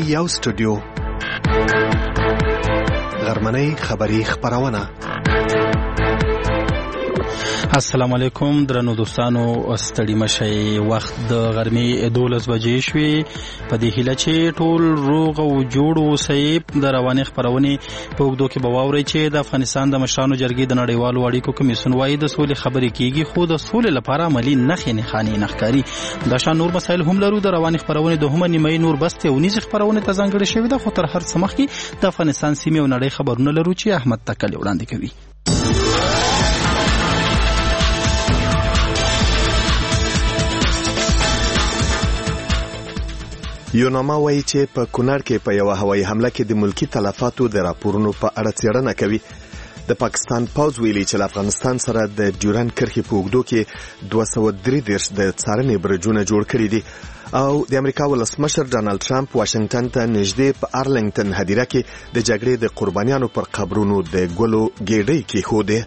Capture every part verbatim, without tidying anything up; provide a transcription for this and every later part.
یو سټوډیو غرمنۍ خبری خبرونه. السلام علیکم درنو دوستانو، ستړي مشئ. وخت د غرمې دولس بجې شوې. په دې هیله چې ټول روغ او جوړ اوسئ. د روانې خبرونې په اوږدو کې به واورئ چې د افغانستان د مشرانو جرګې د نړیوالو اړیکو کمیسیون وايي د سولې خبرې کیږي، خو د سولې لپاره عملي نښې نښانې نه ښکاري. دا شان نور مسایل هم لرو. د روانې خبرونې دوهمه نیمایي نور بستې او نیزې خبرونې ته ځانګړې شوې ده، خو تر هر څه مخکې د افغانستان سیمې او نړۍ خبرونه لرو چې احمد تکل وړاندې کوي. یوناما وایي چې په کونړ کې په یوه هوایي حمله کې د ملکی تلفاتو د راپورونو په اړه څېړنه کوي. د پاکستان پوځ ویلي چې له افغانستان سره د ډیورنډ کرښې په اوږدو کې دوه سوه درې دېرش د څارنې برجونه جوړ کړي دي. او د امریکا ولسمشر ډانلډ ټرمپ واشنگټن ته نږدې په ارلنګټن هدیره کې د جګړې د قربانیانو پر قبرونو د ګلو ګېډۍ کېښودې.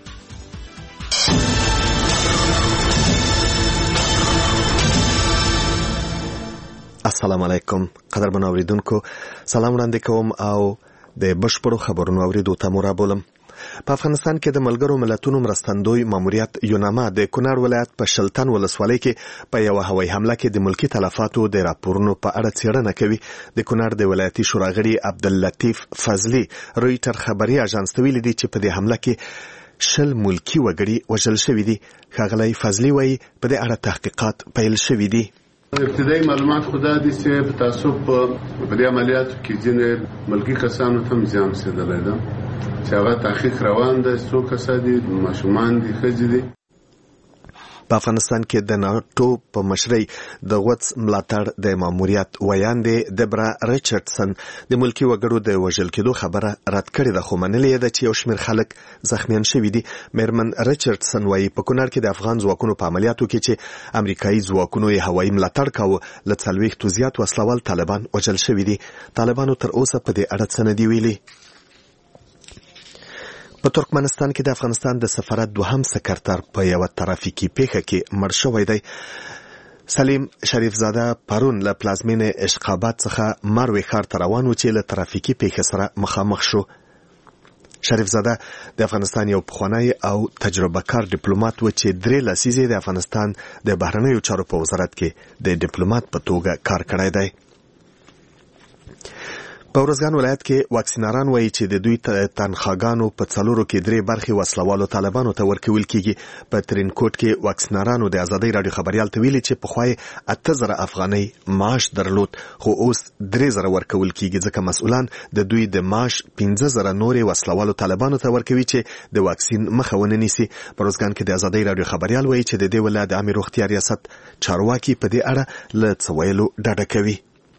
السلام علیکم قدرمن اوریدونکو، سلام وړاندې کوم او د بشپړو خبرونو اوریدو ته مو رابولم. په افغانستان کې د ملګرو ملتونو مرستندوی ماموریت یوناما د کونړ ولایت په شلتن ولسوالۍ کې په یوه هوایي حمله کې د ملکی تلفاتو د راپورونو په اړه څېړنه کوي. د کونړ د ولایتي شوراغړي عبداللطیف فضلي رویټر خبري اژانس ته ویلي دي چې په دې حمله کې شل ملکی وګړي وژل شوي دي. ښاغلی فضلي وایي په دې اړه تحقیقات پیل شوي دي. ابتدایي معلومات خو دا دي چې په تعصب په دې عملیاتو کې ځینې ملکي کسانو ته هم زیان رسېدلی ده، چې هغه تحقیق روان ده. څو کسه دي، ماشومان دي، ښځې دي. په افغانستان کې د ناټو په مشرۍ د غوڅ ملاتړ د ماموریت ویاندې دبرا ریچارډسن د ملکی وګړو د وژل کېدو خبره رد کړې ده، خو منلې ده چې یو شمېر خلک زخمیان شوي دي. میرمن ریچارډسن وایي په کونړ کې د افغان ځواکونو په عملیاتو کې چې امریکایي ځواکونو یې هوایي ملاتړ کاوه، له څلوېښتو زیات وسلوال طالبان وژل شوي دي. طالبانو تر اوسه په دې اړه څه نه دي ویلي. په ترکمنستان کې د افغانستان د سفارت دوهم سکرتر په یوه ترافیکي پیښه کې مړ شوی دی. سلیم شریف زاده پرون له پلازمینې اشقاباد څخه مروې ښار ته روان و چې له ترافیکي پیښې سره مخامخ شو. شریف زاده د افغانستان یو پخوانی او تجربه کار ډیپلوماټ و چې درې لسیزې د افغانستان د بهرنیو چارو په وزارت کې د ډیپلوماټ په توګه کار کړی دی. په ورځګان ولایت کې واکسیناران وایي چې د دوی تنخواګانو په څلورو کې درې برخې وسلوالو طالبانو ته ورکول کیږي. په ترینکوټ کې واکسینارانو د ازادۍ راډیو خبریال ته ویلي چې پخوا یې اته زره افغانۍ معاش درلود، خو اوس درې زره ورکول کیږي، ځکه مسؤلان د دوی د معاش پنځه زره نورې وسلوالو طالبانو ته ورکوي چې د واکسین مخه ونه نیسي. په ورځګان کې د ازادۍ راډیو خبریال وایي چې د دې ولایت د عامې روغتیا ریاست چارواکي په دې اړه له څه ویلو ډډه کوي.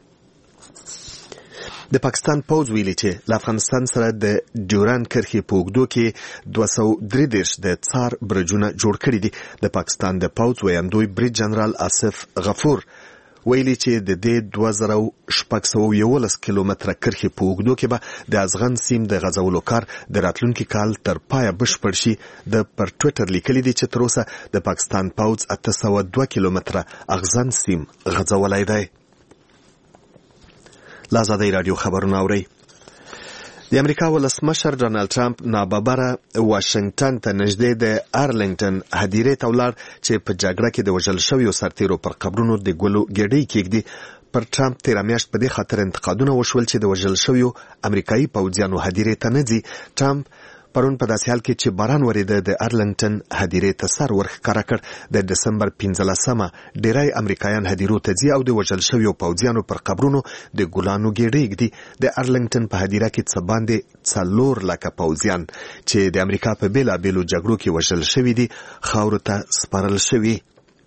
د پاکستان پوځ ویلي چې له افغانستان سره د ډیورنډ کرښې په اوږدو کې دوه سوه درې دېرش د څار برجونه جوړ کړي دي. د پاکستان د پوځ ویاندوی بریج جنرال آصف غفور ویلي چې د دې دوه زره شپږ سوه یولس کیلومتره کرښې په اوږدو کې به د ازغن سیم د غځولو کار د راتلونکي کال تر پایه بشپړ شي. د پر ټویټر لیکلي دي چې تر اوسه د پاکستان پوځ اته سوه دوه کیلومتره اغزن سیم غځولی دی. له ازادۍ راډیو خبرونه اورئ. د امریکا ولسمشر ډانلډ ټرمپ ناببره واشنګټن ته نږدې د ارلنګټن هدیرې ته ولاړ چې په جګړه کې د وژل شویو سرتیرو پر قبرونو د ګلو ګېډۍ کېږدي. پر ټرمپ تېره میاشت په دې خاطر انتقادونه وشول چې د وژل شویو امریکایي پوځیانو هدیرې ته نه ځي. ټرمپ پرون په داسې حال کې چې باران ورېده د ارلنګټن هدیرې ته سر ورښکاره کړ. د ډسمبر پنځلسمه ډېری امریکایان هدیرو ته ځي او د وژل شویو پوځیانو پر قبرونو د ګلانو ګېډۍ ږدي. د ارلنګټن په هدیره کې څه باندې څلور لکه پوځیان چې د امریکا په بېلابېلو جګړو کې وژل شوي دي خاورو ته سپارل شوي.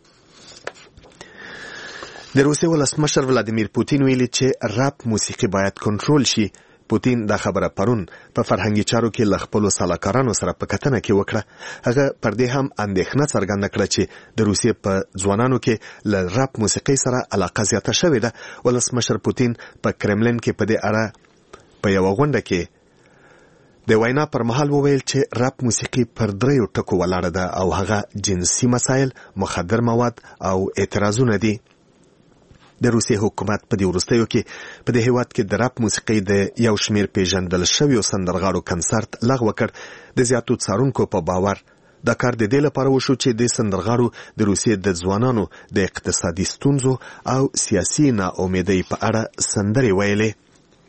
د روسیې ولسمشر ولادیمیر پوتین ویلي چې رپ موسیقي باید کنټرول شي. پوتین دا خبره پرون په فرهنګي چارو کې له خپلو سلاکارانو سره په کتنه کې وکړه. هغه پر دې هم اندېښنه څرګنده کړه چې د روسیې په ځوانانو کې له رپ موسیقۍ سره علاقه زیاته شوې ده. ولسمشر پوتین په کرملین کې په دې اړه په یوه غونډه کې د وینا پر مهال وویل چې رپ موسیقي پر دریو ټکو ولاړه ده او هغه جنسي مسایل، مخدر مواد او اعتراضونه دي. د روسیې حکومت په دې وروستیو کې په دې هیواد کې د راپ موسیقۍ د یو شمیر پیژندل شویو سندرغاړو کنسرت لغوه کړ. د زیاتو څارونکو په باور دا کار د دې لپاره وشو چې د سندرغاړو د روسیې د ځوانانو د اقتصادي ستونزو او سیاسي ناامیدۍ په اړه سندرې ویلې.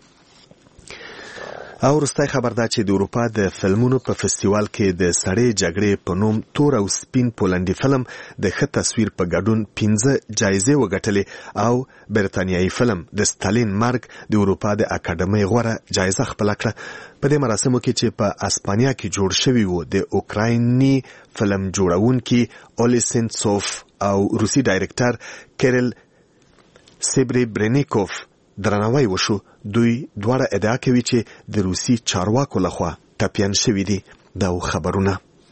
او وروستی خبر دا چې د اروپا د فلمونو په فستیوال کې د سړې جګړې په نوم تور او سپین پولنډي فلم د ښه تصویر په ګډون پنځه جایزې وګټلې او برتانیایي فلم د ستالین مرګ د اروپا د اکاډمۍ غوره جایزه خپله کړه. په دې مراسمو کې چې په اسپانیا کې جوړ شوی و د اوکرایني فلم جوړونکي اولی سنتسوف او روسي ډایرکټر کیرل سیبریبرینیکوف درناوی وشو. دوی دواړه ادعا کوي چې د روسي چارواکو لخوا ټپیان شوي دي. دا خبرونه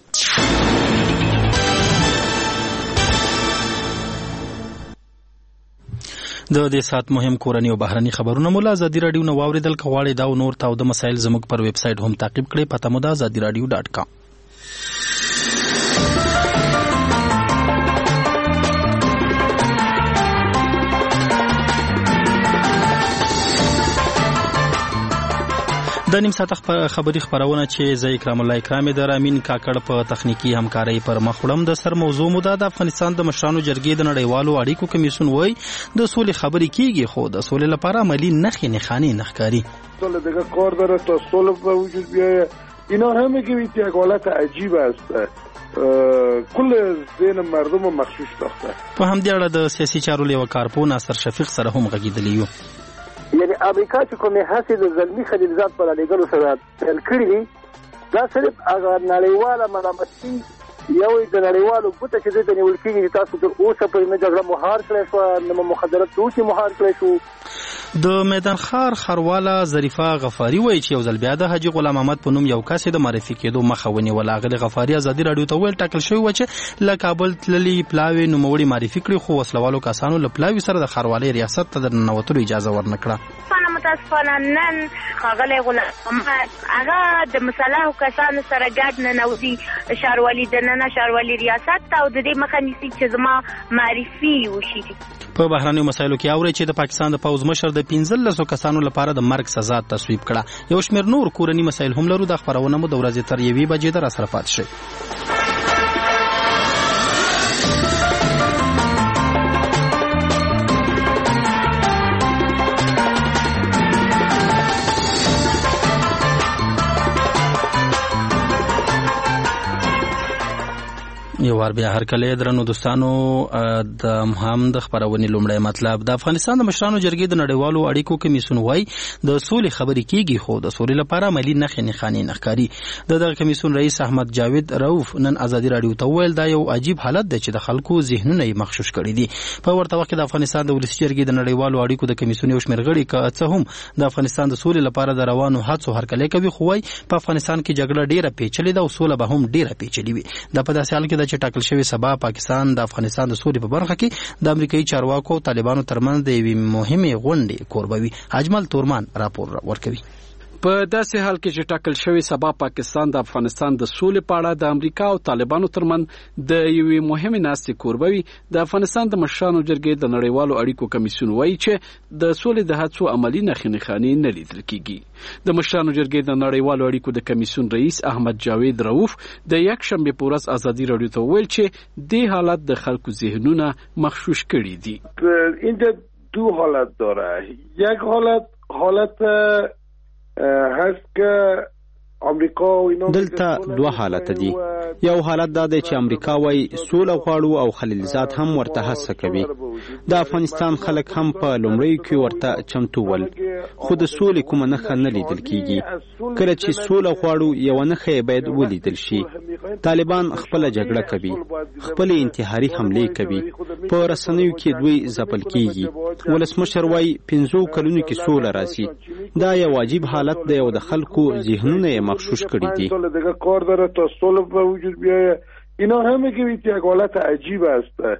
د دې سات مهم کورنی او بهرني خبرونه مولا ازادي رادیو نو واوریدل کغواړي دا نور تاو د مسایل زموږ پر ویب سټ هم تعقیب کړئ. پته مو ده ازادي رادیو ډاټ کام. د نیم ساعت خبری خبرونه چې زه اکرام الله اکرامي در امین کاکړ په تخنیکی همکارۍ پر مخ وړم. د سر موضوع مو د افغانستان د مشرانو جرګې د نړیوالو اړیکو کمیسیون وای د سولې خبرې کیږي خو د سولې لپاره عملی نخې نخانی نخکاری سولې دغه کار داره تا صلح به وجود بیاید. اینا همه که یک حالت عجیب است کل ذهن مردم مخشوش ساخته. په همدې اړه د سیاسي چارو لیوه کارپوه ناصر شفیق سره هم غږیدلی یو. یعنی امریکا چې کومه هڅې د زلمی خلیلزاد پر لګلو سره پیل کړې دي دا صرف هغه نړیواله ملامتي یو د نړیوالو ګوته چې د نیول کېږي تاسو تر اوسه په نه جګړه مهار کړی شو نه مخدرات توکي مهار کړی شو. د میدان خار خرواله ظریفه غفاری وایي چې یو ځل بیا د حاجی غلام محمد په نوم یو کس د معرفي کېدو مخه ونیول. هغه غفاری ازادي رادیو ته ویل ټاکل شوی و چې له کابل تللی پلاوي نوموړي معرفي کړي خو وسلوالو کسانو له پلاوي سره د خروالي ریاست ته د ننوتلو اجازه ورنکړه. متاسفانه نن غغلی غلام محمد هغه د مصالحو کسانو سره ګډ ننوځي ښاروالي دننه ښاروالي ریاست ته او د دې مخه نیسي چې زما معرفي وشي. په بهرنیو مسایلو کې اوري چې د پاکستان د پوز مشر د پنځلسو کسانو لپاره د مرګ سزا تصویب کړه. یو شمېر نور کورنی مسایل هم لرو. د خبرونه مو د ورځې تر یوې بجې در سره پات شي. یو ور بیا هر کله درنو دوستانو د هم د خبرونې لومړی مطلب د افغانستان د مشرانو جرګې د نړیوالو اړیکو کمیسیون وای د سولې خبرې کیږي خو د سولې لپاره عملی نخې نخانی نخکاری. د دغه کمیسیون رئیس احمد جاوید رؤف نن ازادي رادیو ته ویل دا یو عجیب حالت دی چې د خلکو ذهنونه یې مخشوش کړي دي. په ورته وخت کې د افغانستان د ولسي جرګې د نړیوالو اړیکو د کمیسیون یو شمېر غړي که څه هم د افغانستان د سولې لپاره د روانو هڅو هرکلی کوي خو وای په افغانستان کې جګړه ډیره پیچلې ده او سوله به هم ډیره پیچلې وي. د په داسې حال کې د ټاکل شوی سبا پاکستان د افغانستان د سولې په برخه کې د امریکایي چارواکو او طالبانو ترمنځ د یوې مهمې غونډې کوربوي. اجمل تورمان راپور ورکوي. په داسې حال کې چې ټاکل شوی سبا پاکستان د افغانستان د سولې په اړه د امریکا او طالبانو ترمنځ د یوې مهمې ناستې کوربوي. د افغانستان د مشرانو جرګې د نړیوالو اړیکو کمیسیون وایي چې د سولې د هڅو عملی نښې نښانې نه لیدل کیږي. د مشرانو جرګې د نړیوالو اړیکو د کمیسیون رئیس احمد جاوید رؤف د یک شنبه په ورځ ازادي رادیو ته ویل چې دې حالت د خلکو ذهنونه مخشوش کړي دي. اینجا دو حالت داره. یک حالت حالت هست که امریکا و اینا دلته دوه حالت دي. یو حالت دا دی چې امریکا وای سوله غواړو او خلیلزاد هم ورته هڅه کوي. د افغانستان خلک هم په لومړیو کې ورته چمتو ول خو د سولې کومه نښه نه لیدل کیږي. کله چې سوله غواړو یو نښه باید ولیدل شي. طالبان خپل جګړه کوي، خپل انتحاري حمله کوي، په رسنیو کې دوی ځپل کیږي. ولسمشر وای پنځو کلونو کې سوله راځي. دا یو عجیب حالت دی او د خلکو ذهنونه مخشوش کړي دي. دغه کار داره تا صلح به وجود بیاید. اینا همه که یک حالت عجیب است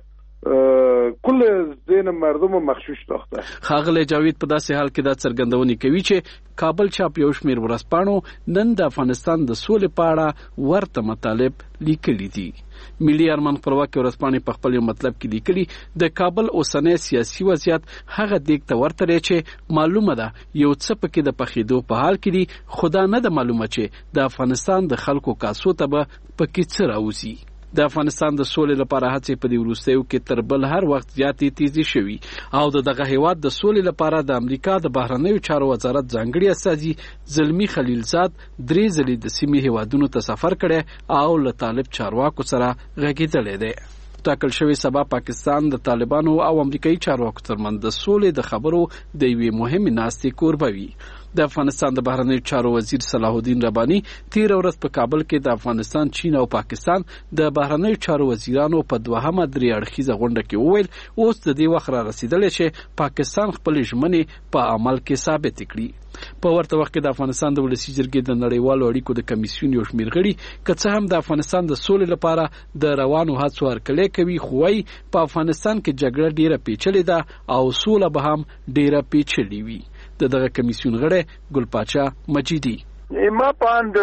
کل ذهن مردم مخشوش ساخته. ښاغلی جاوید په داسې حال کې دا څرګندونې کوي چې کابل چاپ یو شمېر ورځپاڼو نن د افغانستان د سولې په اړه ورته مطالب لیکلي دي. ملي ارمان خپلواکي ورځپاڼې په خپل یو مطلب کې لیکلي د کابل اوسنی سیاسي وضعیت هغه دیګ ته ورته دی چې معلومه ده یو څه پکې د پخېدو په حال کې دي، خو دا نه ده معلومه چې د افغانستان د خلکو کاسو ته به پکې څه راوځي. د افغانستان د سولې لپاره هڅې په دې وروستیو کې تر بل هر وخت زیاتې تیزی شوي او د دغه هیواد د سولې لپاره د امریکا د بهرنیو چارو وزارت ځانګړي استازي زلمی خلیلزاد درې ځلې د سیمې هیوادونو ته سفر کړی او له طالب چارواکو سره غږېدلی دی. ټاکل شوی سبا پاکستان د طالبانو او امریکایي چارواکو ترمنځ د سولې د خبرو د یوې مهمې ناستې کوربه وي. د افغانستان د بهرنیو چارو وزیر صلاح الدین رباني تیر ورځ په کابل کې د افغانستان، چین او پاکستان د بهرنیو چارو وزیرانو په دوهمه درې اړخیزه غونډه کې وویل اوس د دې وخت را رسیدلی چې پاکستان خپل ژمنې په عمل کې ثابت کړي. په ورته وخت کې د افغانستان د ولسی جرګې د نړیوالو اړیکو د کمیسیون یو شمېر غړي که څه هم د افغانستان د سولې لپاره د روانو هڅو هرکلی کوي، خو وايي په افغانستان کې جګړه ډیره پیچلې ده او سوله به هم ډیره پیچلې وي. د دغه کمیسیون غړی ګل پاچا مجیدي ما پاند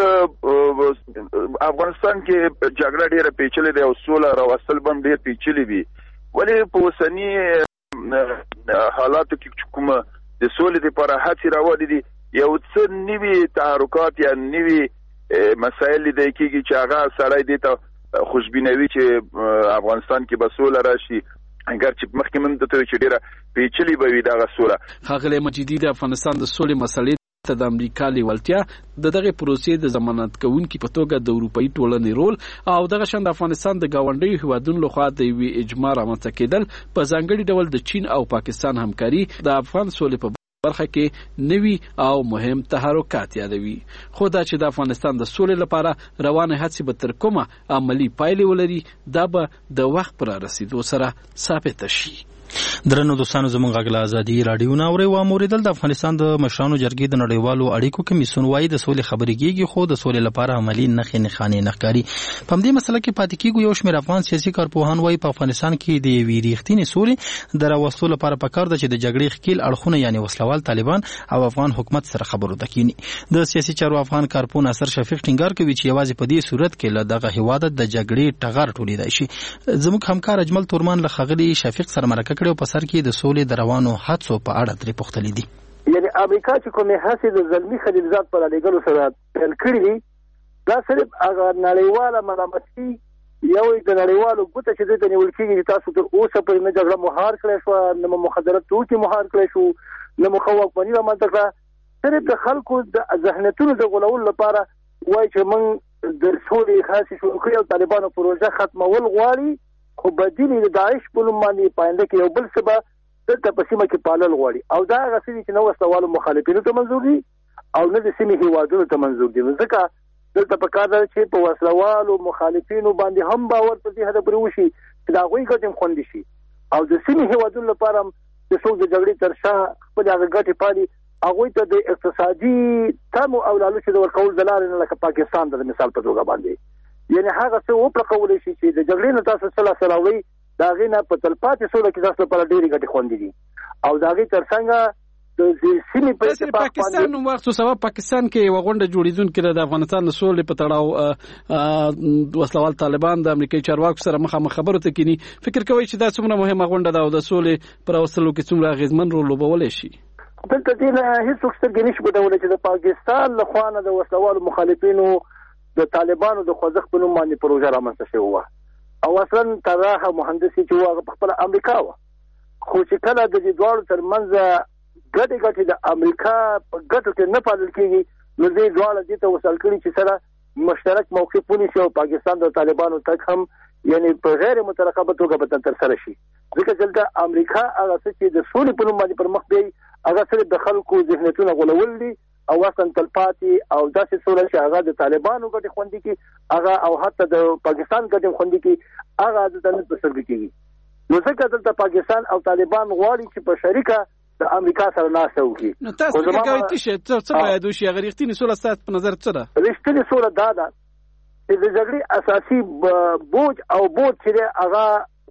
افغانستان کې جګړه ډیره پیچلې ده او سوله راوستل به ډیر پیچلې وي، ولې په اوسني حالاتو کې کومه د سولې لپاره هڅې راوړي دي یو څه نوي تحرکات یا نوي مسایل لیدل کېږي چې هغه سړی دې ته خوشبینوي چې افغانستان کې به سوله راشي، اگر چې مخکې من ته چې ډیره پیچلې به وي دغه سوله. ښاغلی مجیدي د افغانستان د سولې مسلې ته د امریکا لیوالتیا د دغه پروسې د ضمانت کوونکي په توګه د اروپایي ټولنې رول او دغه شان د افغانستان د ګاونډیو هیوادونو لخوا د یوې اجماع رامنځته کېدل په ځانګړي ډول د چین او پاکستان همکاري د افغان سولې په برخه کې نوي او مهم تحرکات یادوي. خو دا چې د افغانستان د سولې لپاره روانه هڅې به تر کومه عملی پایلې ولري دا به د وخت پر رسیدو سره ثابت شي. درنو دوستانو زموږ غږ له ازادي راډیو نه اورئ او موریدل د افغانستان د مشرانو جرګې د نړیوالو اړیکو کمیسیون وايي د سولې خبرې کېږي خو د سولې لپاره عملي نښې نښانې نه ښکاري. په همدې مسله کې پاتې کېږو. یو شمېر افغان سیاسي کارپوهان وايي په افغانستان کې د یوې ریښتینې سولې د راوستلو لپاره پکار ده چې د جګړې ښکیل اړخونه یعنې وسلوال طالبان او افغان حکومت سره خبرو ته کینی. د سیاسي چارو افغان کارپوه ناصر شفیق ټینګار کوي چې یوازې په دې صورت کې له دغه هیواد د جګړې ټغر ټولیدای شي. زموږ همکار اجمل تورمان له ښاغلي شفیق سره مرکه کړې او په سر کې د سولې د روانو هڅو په اړه ترې پوښتلي دي. یعنی امریکا چې کومې هڅې د زلمی خلیلزاد په رالېږلو سره پیل کړي دي دا صرف هغه نړیواله ملامتي یو د نړیوالو ګوته چې دوی ته نیول کېږي چې تاسو تر اوسه پورې نه جګړه مهار کړی شوه، نه مو مخدرات توکي مهار کړی شو، نه مو ښه واکمني رامنځته کړه. صرف د خلکو د ذهنیتونو د غولولو لپاره وایي چې موږ د سولې هڅې شروع کړي او طالبانو پروژه ختمول غواړي، خو بدیل د داعش په نوم باندې پاینده کې یو بل څه به دلته په سیمه کې پالل غواړي او دا هغه څه دي چې نه وسلوالو مخالفینو ته منظور دي او نه د سیمې هیوادونو ته منظور دي. ځکه دلته پکار ده چې په وسلوالو مخالفینو باندې هم باور په دې حد پورې وشي چې د هغوی ګټې هم خوندي شي او د سیمې هیوادونو لپاره هم چې څوک د جګړې تر شا خپل هغه ګټې پالي هغوی ته د اقتصادي تمو او لالوچو د ورکول د لارې نه لکه پاکستان د مثال په توګه باندې یعنی هغه څه وپرکولی شي چې د جګړې نه تاسو څه لاسته راوړئ د هغې نه په تلپاتې سوله کې تاسو لپاره ډېرې ګټې خوندي دي او د هغې تر څنګ د سیمې په اتفاق پاکستان وخت سبا پاکستان کې یوه غونډه جوړېدونکې ده د افغانستان د سولې په تړاو وسلوال طالبان د امریکایي چارواکو سره مخامخ خبرو ته کینی. فکر کوئ چې دا څومره مهمه غونډه ده او د سولې په راوستلو کې څومره اغېزمن رول لوبولی شي؟ دلته دې نه هېڅوک سترګې نشي پټولی چې د پاکستان له خوا نه د وسلوالو مخالفینو د طالبانو د خوځښت په نوم باندې پروژه رامنځته شوې وه او اصلا طراح او مهندس چې وه هغه پخپله امریکا وه، خو چې کله د دې دواړو ترمنځ ګټې ګټې د امریکا په ګټو کې نه پالل کېږي نو دې دواړه دې ته وصل کړي چې سره مشترک موقف ونیسي او پاکستان د طالبانو تک هم یعنی په غیر مترقبه توګه به ترسره شي. ځکه چې دلته امریکا هغه څه چې د سولې په نوم باندې پر مخ بیایي هغه صرف د خلکو ذهنیتونه غولول دي او اصلا تلپاتې او داسې سوله چې هغه د طالبانو ګټې خوندي کړي هغه او حتی د پاکستان ګټې خوندي کړي هغه دلته نه ترسره کېږي. نو ځکه دلته پاکستان او طالبان غواړي چې په شریکه د امریکا سره ناسته وکړي. نو تاسو فکر کوئ چې څه باید وشي؟ هغه رښتینې سوله ستاسو په نظر څه ده؟ رښتینې سوله دا ده چې د جګړې اساسي بوج او بود چې دی هغه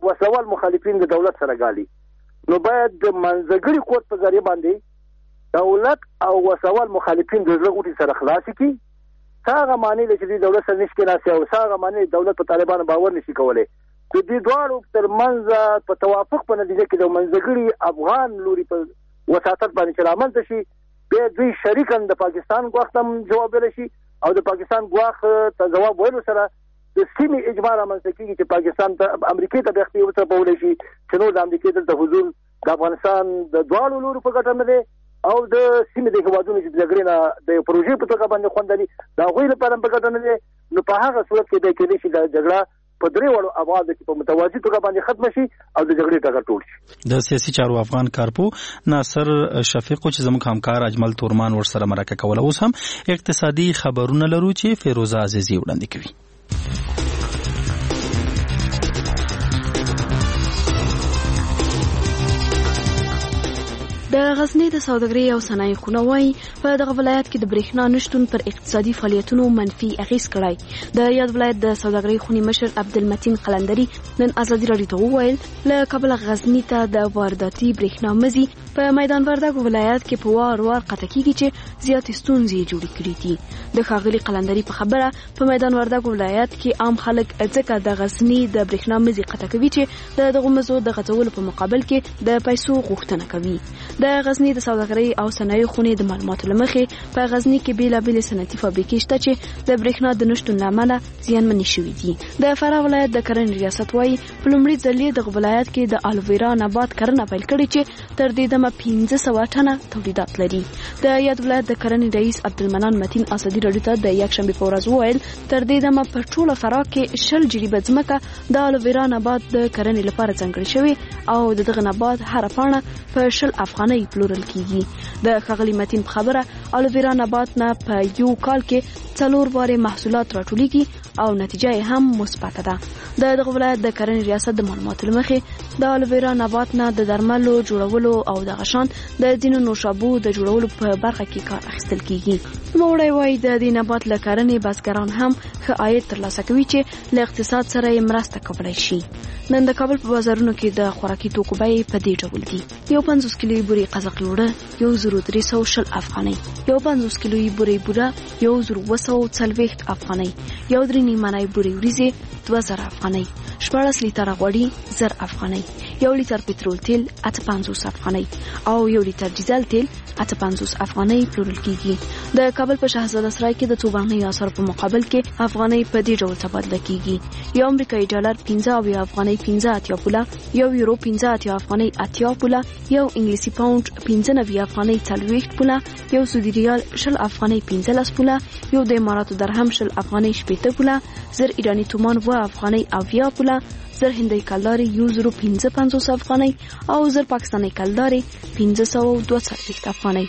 وسوال مخالفین د دولت سره ګالي نو باید د منځګړي کوټ په ذریعہ باندې دولت او وسوال مخالفین د زړه سره خلاص کړي څنګه معنی لري چې دولت سره نشي کېناسي او څنګه معنی دولت په طالبانو باور نشي کولای کو دې دواړو ترمنځ په توافق په نتیجه کې د منځګړي افغان لوري په وساتت باندې چې رامنځته شي به دوی شریکاً د پاکستان غوښتم جواب ویل شي او د پاکستان غوښ ته جواب ویلو سره د سیمې اجماع رامنځته کېږي چې پاکستان ته امریکا ته بېختي ورسپولی شي چې نو د امریکا دلته حضور د افغانستان د دواړو لورو په ګټه نه دی او د سیمې د هېوادونو چې د جګړې نه د پروژې په توګه باندې خوند لري د هغوی لپاره هم په ګټه نه دی نو په هغه صورت کې دی کېدای شي دا جګړه په درې وړو ابعادو کې په متوازي توګه باندې ختم شي او د جګړې ټغر ټول شي. د سیاسي چارو افغان کارپو ناصر شفیق چې زموږ همکار اجمل تورمان ورسره مرکه کوله اوس هم اقتصادي خبرونه لرو چې فیروزه عزیزي وړاندې کوي. د غزنی د سوداګرۍ او صنایع خونه وايي په دغه ولایت کې د برېښنا نشتون پر اقتصادي فعالیتونو منفي اغیز کړی. د یاد ولایت د سوداګرۍ خونې مشر عبدالمتین قلندري نن ازادي راډیو ته وویل له کابل غزنی ته د وارداتي برېښنا مزي په میدان وردګ ولایت کې په وار وار قطع کیږي چې زیات ستونزې جوړې کړې دي. د ښاغلي قلندري په خبره په میدان وردګ ولایت کې عام خلک ځکه د غزنی د برېښنا مزي قطع کوي چې د دغه مزو د غځولو په مقابل کې د پیسو غوښتنه کوي. د غزنی د سوداګرۍ او صنایع خونې د معلوماتو له مخې په غزنی کې بیلابېلې صنعتي فابریکې شته چې د برېښنا د نشتون له امله زیانمنې شوي دي. د فراه ولایت د کرنې ریاست وايي په لومړي ځل دغه ولایت کې د الوویرا نبات کرنه پیل کړې چې تر دې دمه پنځه سوه ټنه تولیدات لري. د یاد ولایت د کرنې رئیس عبدالمنان متین ازادي راډیو ته د یکشنبې په ورځ وویل تر دې دمه په ټوله فراه کې شل جریبه ځمکه د الوویرا نبات د کرنې لپاره ځانګړې شوې او د دغه نبات هره پاڼه په شل افغانۍ پلورل کیږي. د ښاغلي متین په خبره الوویرا نبات نه په یو کال کې څلور وارې محصولات راټولیږي او نتیجه یې هم مثبته ده. د دغه ولایت د کرنې ریاست د معلوماتو له مخې د الوویرا نبات نه د درملو جوړولو او د غشان د ځینو نوشابو د جوړولو په برخه کې کار اخیستل کیږي. نوموړی وایي د دې نبات له کرنې بزګران هم ښه عاید ترلاسه کوي چې له اقتصاد سره یې مرسته کولی شي. نن د کابل په بازارونو کې د خوراکي توکو بیې په دې ډول دي: یو پنځوس کیلویي بورې قزاقي اوړه یو زر درې سوه شل افغانۍ، یو پنځوس کیلویي بورې بوره یو زر اووه سوه څلوېښت افغانۍ، یو درې نیمانۍ بورې وریځې دوه زره افغانۍ، شپاړس لیتره غوړي زر افغانۍ، یو لیتر پټرول تیل اته پنځوس افغانۍ او یو لیتر ډیزل تیل اته پنځوس افغانۍ پلورل کیږي. د کابل په شهزاده سرای کې د څو بهرنیو اسعارو په مقابل کې افغانۍ په دې ډول تبادله کیږي: یو امریکایي ډالر پنځه اویا افغانۍ پنځه اتیا پوله، یو یورو پنځه اتیا افغانۍ اتیا پوله، یو انګلیسي پاونډ پنځه نوي افغانۍ څلوېښت پوله، یو سعودي ریال شل افغانۍ پنځلس پوله، یو د اماراتو درهم شل افغانۍ شپېته پوله، زر ایراني تومان اووه افغانۍ اویا پوله، زر هندۍ کلدارې یو زرو پنځه پنځوس افغانۍ او زر پاکستاني کلدارې پنځه سوه دوه څلوېښت افغانۍ.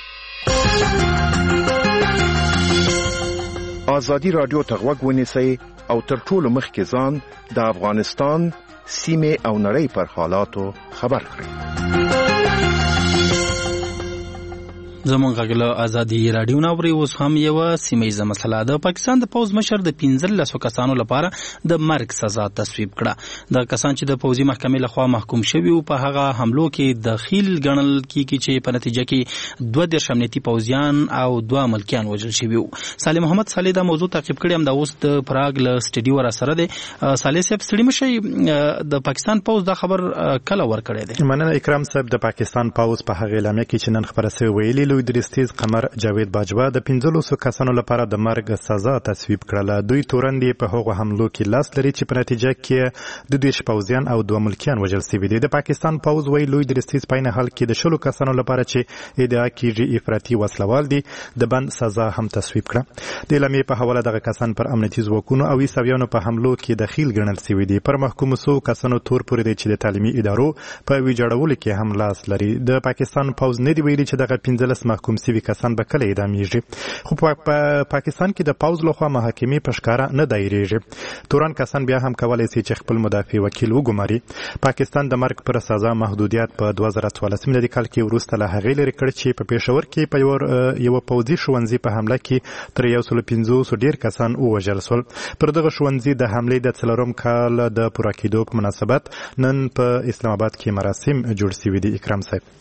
ازادي راډیو ته غوږ ونیسئ او تر ټولو مخکې ځان د افغانستان سیمې او نړۍ پر حالاتو خبر کړئ. زمونږ غږ ازادي راډیو ناوري اوس هم یو سیمه‌یزه مسله ده. پاکستان د پوز مشر د پنځلسو کسانو لپاره د مرګ سزا تصویب کړه. د کسان چې د پوزي محکمې لخوا محکوم شوي او په هغه حملو کې دخیل ګڼل کیږي چې په نتیجه کې دوه دېرش امنیتي پوځیان او دوه ملکیان وژل شوي وو. صالح محمد صالح دا موضوع تعقیب کړی هم دا اوس د پراګ له سټډیو را سره دی. صالح صاحب ستړي مشئ، د پاکستان پوز دا خبر کله ورکړی دی؟ مننه اکرام صاحب. د پاکستان پوز په هغه اعلامیه کې چې نن خبره شوې ویلي لوی درستیز قمر جاوید باجوا د پنځلسو کسانو لپاره د مرګ سزا تصویب کړله. دوی تورندې په هغو حملو کې لاس لري چې په نتیجه کې د دېرش پوځیان او دوه ملکیان وژل شوي دي. د پاکستان پوز وایي لوی درستیز په عین حال کې د شلو کسانو لپاره چې ادعا کېږي افراطي وسلوال دي د بند سزا هم تصویب کړه. د اعلامیې په حواله دغه کسان پر امنیتي ځواکونو او عیسویانو په حملو کې دخیل ګڼل شوي دي. پر محکومو سوو کسانو تور پورې دی چې د تعلیمي ادارو په ویجاړولو کې هم لاس لري. د پاکستان پوز نه دی ویلي چې دغه پنځلس دولس محکوم سوي کسان به کله اعدامیږي خو په پاکستان کې د پوز لخوا محاکمې په ښکاره نه دایریږي تورن کسان بیا هم کولای شي چې خپل مدافع وکیل وګماري پاکستان د مرګ پر سزا محدودیت په دوه زره څوارلس میلادي کال کې وروسته له هغې لرې کړ چې په پېښور کې په یوه پوځي ښوونځي په حمله کې تر یو سلو پنځوسو ډېر کسان ووژل شول پر دغه ښوونځي د حملې د څلورم کال د پوره کېدو په مناسبت نن په اسلام آباد کې مراسم جوړ شوي دي اکرام صاحب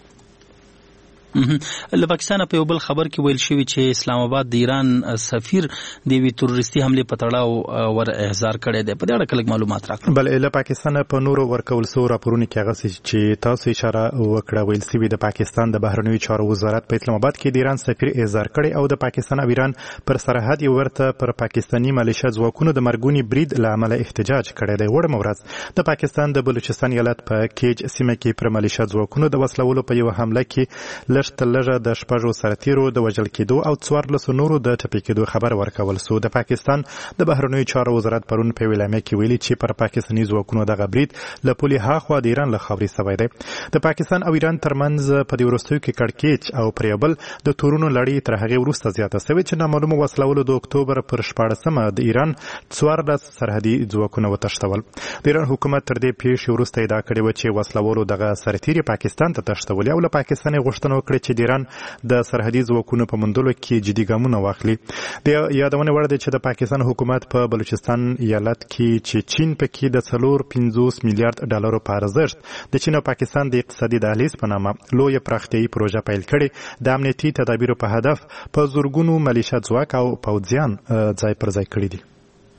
له پاکستان په یو بل خبر کې ویل شوی چې اسلام آباد د ایران سفیر د وی تروریستي حمله په تړاو ور احضار کړی دی په دې اړه کله معلومات راکړه بل له پاکستان په نورو ورکول سو راپورونه کې هغه چې تاسو اشاره وکړه ویل سوي د پاکستان د بهرنیو چارو وزارت په اسلام آباد کې د ایران سفیر احضار کړی او د پاکستان او ایران پر سرحد یو ورته پر پاکستاني ملیشیا ځواکونو د مرګونی برید له امله احتجاج کړی دی وړ مورز د پاکستان د بلوچستان ایالت په کیج سیمه کې پر ملیشیا ځواکونو د وسلولو په یو حمله کې لږ لږه د شپږو سرتیرو د وژل کېدو او څوارلسو نورو د ټپي کېدو خبر ورکول سو د پاکستان د بهرنیو چارو وزارت پرون په ویلامه کې ویلي چې پر پاکستاني ځواکونو دغه برید له پولې هاخوا د ایران له خاورې سوی دی د پاکستان او ایران ترمنځ په دې وروستیو کې کړکېچ او پر یو بل د تورونو لړۍ تر هغې وروسته زیاته سوې چې نامعلومو وسلولو د اکتوبر پر شپاړسمه د ایران څوارلس سرحدي ځواکونه وتښتول د ایران حکومت تر دې پیښې وروسته ادعا کړې وه چې وسلولو دغه سرتیري پاکستان ته تښتولي او له پاکستان یې غوښتنه وکړه چې د ایران د سرحدي ځواکونو په موندلو کې جدي ګامونه واخلي د یادونې وړ دی چې د پاکستان حکومت په بلوچستان ایالت کې چې چین پکې د څلور پنځوس میلیارډ ډالرو په ارزښت د چین او پاکستان د اقتصادي دهلیز په نامه لویه پراختیایي پروژه پیل کړې د امنیتي تدابیرو په هدف په زرګونو ملیشه ځواک او پوځیان ځای پر ځای کړي دي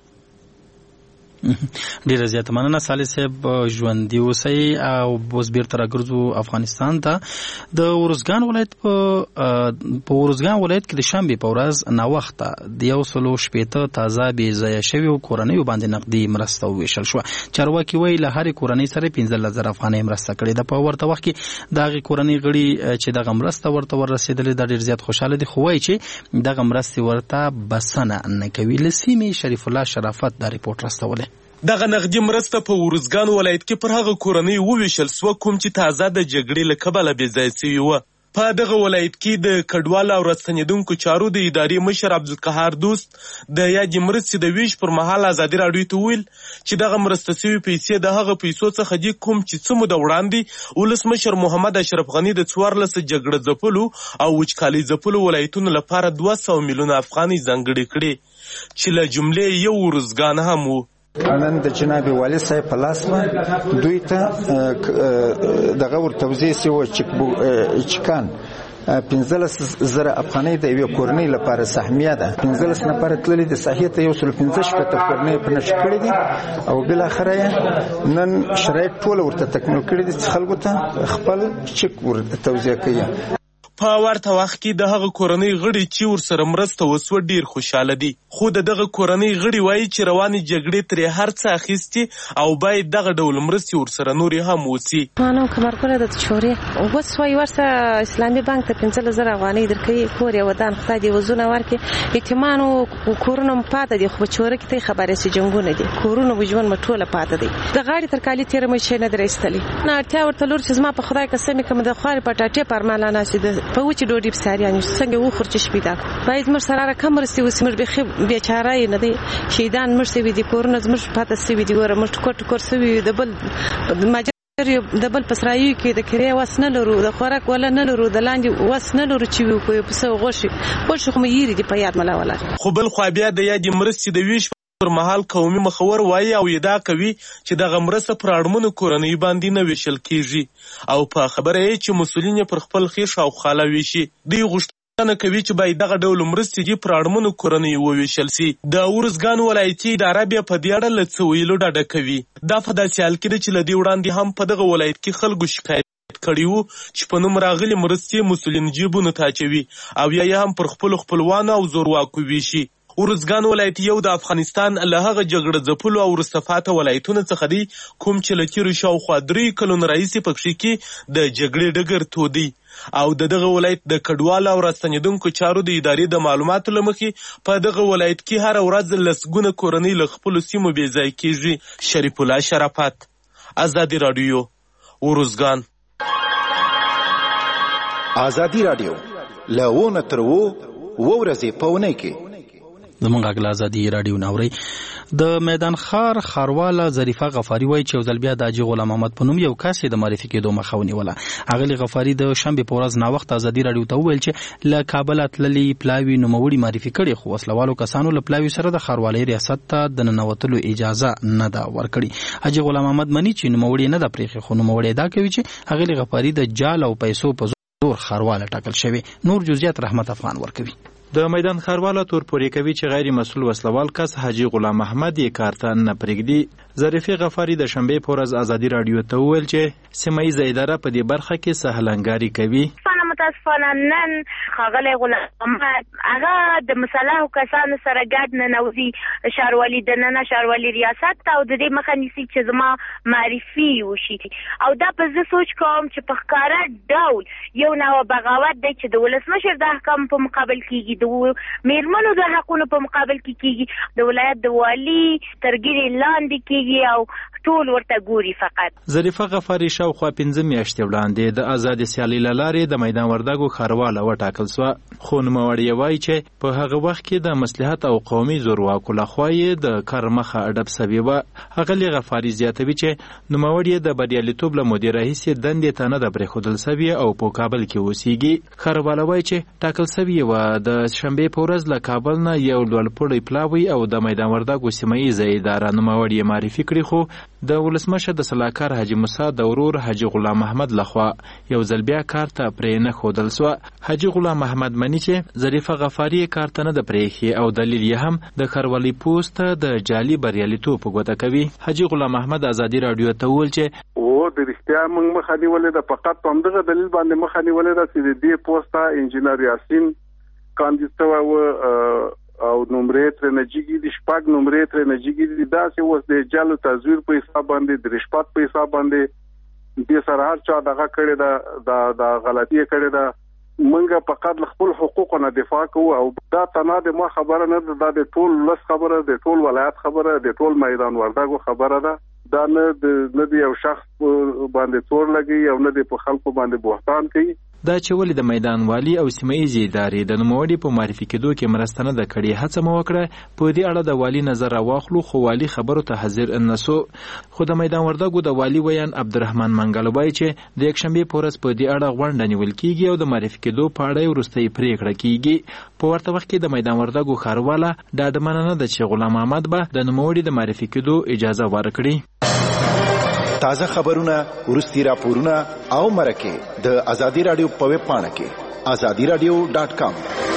ډیره زیاته مننه صالح صاحب ژوندي اوسئ او اوس بیرته راګرځو افغانستان ته د ورزګان ولایت په په ورزګان ولایت کې د شنبې په ورځ ناوخته د یو سلو شپېته تازه بې ځایه شویو کورنیو باندې نقدي مرسته وویشل شوه چارواکي وایي له هرې کورنۍ سره پنځلس زره افغانۍ مرسته کړې ده په ورته وخت کې د هغې کورنۍ غړي چې دغه مرسته ورته ورسېدلې دا ډېر زیات خوشحاله دي خو وایي چې دغه مرستې ورته بسنه نه کوي له سیمې شریف الله شرافت دا رپورټ راستولی دغه نغدي مرسته په ورزګان ولایت کې پر هغه کورنۍ وویشل سوه کوم چې تازه د جګړې له کبله بې ځایه سوي وه په دغه ولایت کې د کډوالو او راستنېدونکو چارو د ادارې مشر عبدالقهار دوست د یادې مرستې د ویش پر مهال ازادي راډیو ته وویل چې دغه مرسته سوي پیسې د هغه پیسو څخه دي کوم چې څه موده وړاندې ولسمشر محمد اشرف غني د څوارلس جګړه ځپلو او وچکالۍ ځپلو ولایتونو لپاره دوه سوه میلیونه افغانۍ ځانګړې کړې چې له جملې یو ورزګان هم و نن د جناب والي صاحب په لاس و دوی ته دغه ورتوزیع سوه چکان پنځلس زره افغانۍ د یوې کورنۍ لپاره سهمیه ده پنځلس نفره تللي د ساحې ته یو سلو پنځه شپېته کورنۍ په نښه کړي دي او بالاخره یې نن شرایط ټوله ورته تکمیل کړي دي چې خلکو ته خپل چک ور توزیع کوي په ورته وخت کې د هغه کورنۍ غړي چې ورسره مرسته وسوه ډیر خوشحاله دي خو د دغه کورنۍ غړي وایي چې روانې جګړې ترې هر څه اخیستي او باید دغه ډول مرستې ورسره نورې هم وسي مانو کمرګله د چورې اوس وایي ورته اسلامي بانک ته پنځلس زره افغانۍ درکوي کور یې ودان خدای دې وزونه ورکړي یتیمانو کورونه مو پاته دي خو په چوره کې ته خبرې چې جنګونه دي کورونه مو ژوند مو ټوله پاته دي د غاړې تر کالي تېره مو شی نه در ایستلي نه اړتیا ورته لور چې زما په خدای قسم کوم د خوارې پټاټې پر مالا ناسي په وچې ډوډۍ پساریان څنګه وخور چې شپې دا باید موږ سره راکم مرستې وسي موږ به بیچاره یې نه دی شهیدان موږ سوي دي کورونه زموږ پاته سوي دي ګوره موږ ټکور ټکور سوي د بل د بل پسرایو کې د کرې واس نه لرو د خوراک ولا نه لرو د لاندې واس نه لرو چې وي کوی په څو غوښي غوښي خو مې یېري دي په یاد ملا ولا خو بل خو بیا د یادې مرستې د ویش پر مهال قومي مخور وایي او ادعا کوي چې دغه مرسته پر اړمنو کورنۍ باندې نه ویشل کیږي او په خبره یې چې مسؤلین پر خپل خیش او خاله ویشي دوی غوښتنه کوي چې باید دغه ډول مرستې دي پر اړمنو کورنۍ وویشل سي د ورزګان ولایتي اداره بیا په دې اړه له څه ویلو ډډه کوي دا په داسې حال کې ده چې له دې وړاندې هم په دغه ولایت کې خلکو شکایت کړي وو چې په نوم راغلي مرستې مسؤلین جیبونو ته اچوي او یا یې هم پر خپلو خپلوانو او زورواکو ویشي ورزګان ولایت یو د افغانستان له هغه جګړه ځپلو او وروسته پاته ولایتونو څخه دی کوم چې له تېرو شاوخوا درې کلونو راهیسې پکښې کې د جګړې ډګر تودی او د دغه ولایت د کډوالو او راستنېدونکو چارو د ادارې د معلوماتو له مخې په دغه ولایت کې هره ورځ لسګونه کورنۍ له خپلو سیمو بې ځای کېږي شریف الله شرافت ازادي راډیو ورزګان ازادي راډیو لونه تر وو ورځې په ونې کې. زمونږ غږ آزادي راډیو ناوري. د میدان خار خارواله ظریفه غفاری وایي چې ځل بیا د حاجي غلام محمد په نوم یو کس د معرفي کېدو مخه ونیوله. اغلی غفاری د شنبه په ورځ ناوخت آزادي راډیو ته وویل چې له کابل تللی پلاوی نوموړي معرفي کړي، خو وسلوالو کسانو له پلاوی سره د خاروالۍ ریاست ته د ننوتلو اجازه نه ده ورکړي. حاجي غلام محمد مني چې نوموړي نه د پریخي، خو نوموړي دا کوي چې اغلی غفاری د جال او پیسو په زور خارواله ټاکل شوی. نور جزئیات رحمت افغان ورکوي. د میدان خارواله تور پورې کوي چې غیر مسؤل وسلوال کس حاجي غلام محمد یې کار ته نه پرېږدي. ظریفه غفاری د شنبه په ورځ آزادي راډیو ته وویل چې سیمه ییزه اداره په دې برخه کې سهلنګاري کوي. متاسفانه نن ښاغلی غلام محمد هغه د مصالحو کسانو سره ګډ ننوځي ښاروالي دننه ښاروالي ریاست ته او د دې مخه نیسي چې زما معرفي وشي. او دا په زه سوچ کوم چې په ښکاره ډول یو نوع بغاوت دی چې د ولسمشر د احکامو په مقابل کېږي، د میرمنو د حقونو په مقابل کې کېږي، د ولایت د والي ترګیرې لاندې کېږي او ټول ورته ګوري. فقط ظریفه غفاری شاوخوا پنځه میاشتې وړاندې د ازادې سیالۍ له لارې د میدان وردګو خارواله وټاکل سوه، خو نوموړی وایي چې په هغه وخت کې د مصلحت او قومي زورواکو لخوا یې د کار مخه اډب سوې وه. اغلې غفاري زیاتوي چې نوموړی د بریالیتوب له مودې راهیسې دندې ته نه ده پرېښودل سوې او په کابل کې اوسېږي. خارواله وایي چې ټاکل سوې وه د شنبې په ورځ له کابل نه یو لوړپوړی پلاوی او د میدان وردګو سیمه ییزه اداره نوموړی معرفي کړي، خو د ولسمشر د سلاکار حاجي موسی د ورور حاجي غلام محمد لخوا یو ځل بیا کار ته پرې نه ښودل سوه. حاجي غلام محمد مني چې ظریفه غفاري کار ته نه ده پرېښي او دلیل یې هم د ښاروالۍ پوسټ د جعلي بریالیتوب په ګوته کوي. حاجي غلام محمد ازادي راډیو ته وویل چې و د رښتیا موږ مخه نیولې ده، فقط په همدغه دلیل باندې مخه نیولې ده چې د دې پوسټ ته انجینر یاسین کاندید شوی و او نمرې ترې نجیږي دي، شپږ نمرې ترې نجیږي دي. داسې اوس د جعلو تزویر په حساب باندې د رشوت په حساب باندې دې سره هر چا دغه کړې ده، د غلطي یې کړې ده. موږ فقط له خپل حقوقو نه دفاع کوو او دا تنها د ما خبره نه ده، دا د ټول ولس خبره، د ټول ولایت خبره، د ټول میدان وردګو خبره ده. دا نه د یو شخص باندې تور لګي او نه د په خلکو باندې بهتان کوي. دا چې ولې د میدان والي او سیمه ییزې ادارې د نوموړي په معرفي کېدو کې مرسته نه ده کړې، هڅه مو وکړه په دې اړه د والي نظر راواخلو، خو والي خبرو ته حاضر نه سو. خو د میدان وردګو د والي ویان عبدالرحمن منګل وایي چې د یکشنبې په ورځ په دې اړه غونډه نیول کېږي او د معرفي کېدو په اړه وروستۍ پرېکړه کېږي. په ورته وخت کې د میدان وردګو ښارواله ډاډمنه نه ده چې غلام محمد به د نوموړي د معرفي کېدو اجازه ورکړي. تازه خبرونه، ورستي راپورونه او مرکه د ازادي راډیو په ویب پاڼه کې ازادي راډیو ډاټ کام.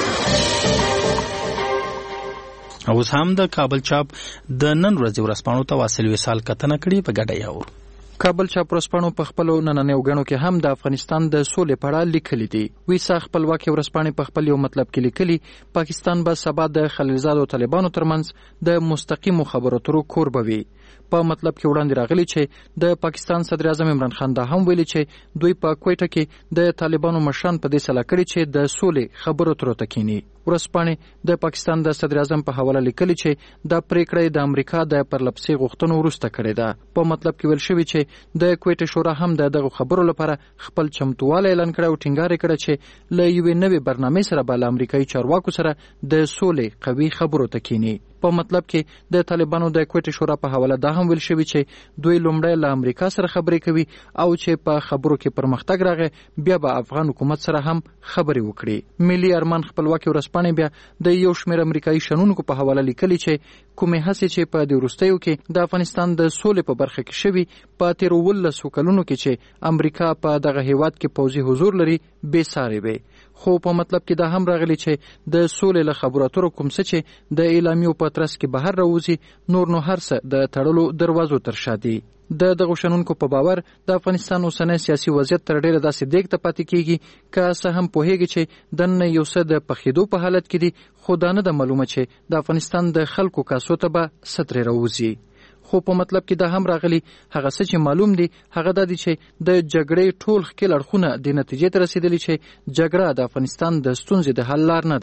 اوس هم د کابل چاپ د نن ورځې ورځپاڼو ته واصل وصال کتنه کړي په ګډه یاور. کابل چاپ ورځپاڼو په خپلو نننیو غنو کې هم د افغانستان د سولې په اړه لیکلي دي. ویسا خپلواکي ورځپاڼې په خپل یو مطلب کې لیکلي پاکستان به سبا د خلیلزاد او طالبانو ترمنځ د مستقیمو خبرو اترو کور بوي. په مطلب کې وړاندې راغلي چې د پاکستان صدر اعظم عمران خان دا هم ویلي چې دوی په کوټه کې د طالبانو مشران په دې سلا کړي چې د سولې خبرو اترو ته کینی. ورځپاڼې د پاکستان د صدر اعظم په حواله لیکلي چې دا پریکړه د امریکا د پرلپسې غوښتنو وروسته کړې ده. په مطلب کې ویل شوی چې د کوټه شورا هم د دغه خبرو لپاره خپل چمتواله اعلان کړ او ټینګار کړ چې له یوې نوې برنامې سره به امریکایي چارواکو سره د سولې قوي خبرو ته کینی. په مطلب کې د طالبانو د کوټه شورا په حواله دا هم ویل شوی چې دوی لومړی له امریکا سره خبرې کوي او چې په خبرو کې پرمختګ راغی بیا به افغان حکومت سره هم خبرې وکړي. ملي ارمان خپلواکي ورځپاڼې بیا د یو شمېر امریکایي شنونکو په حواله لیکلي چې کومې هڅې چې په دې وروستیو کې د افغانستان د سولې په برخه کې شوي په تیرو ولسو کلونو کې چې امریکا په دغه هیواد کې پوځي حضور لري بې ساري وي. خو په مطلب کې دا هم راغلی چې د سولې له خبرو اترو کوم څه چې د اعلامیو په ترڅ کې بهر راوځي نور نو هر څه د تړلو دروازو تر شا دي. د دغه شنونکو په باور د افغانستان اوسنی سیاسي وضعیت تر ډیره داسې دیګ ته پاتې کیږي که څه هم پوهیږي چې دنه یو څه د پخېدو په حالت کې دي، خو دا نه ده معلومه چې د افغانستان د خلکو کاسو ته به سترې راوځي. خو په مطلب کې دا هم راغلی هغه څه چې معلوم دي هغه دا دي چې د جګړې ټول ښکیل اړخونه د نتیجې ته رسیدلي چې جګړه د افغانستان د ستونزې د حل لار نه ده.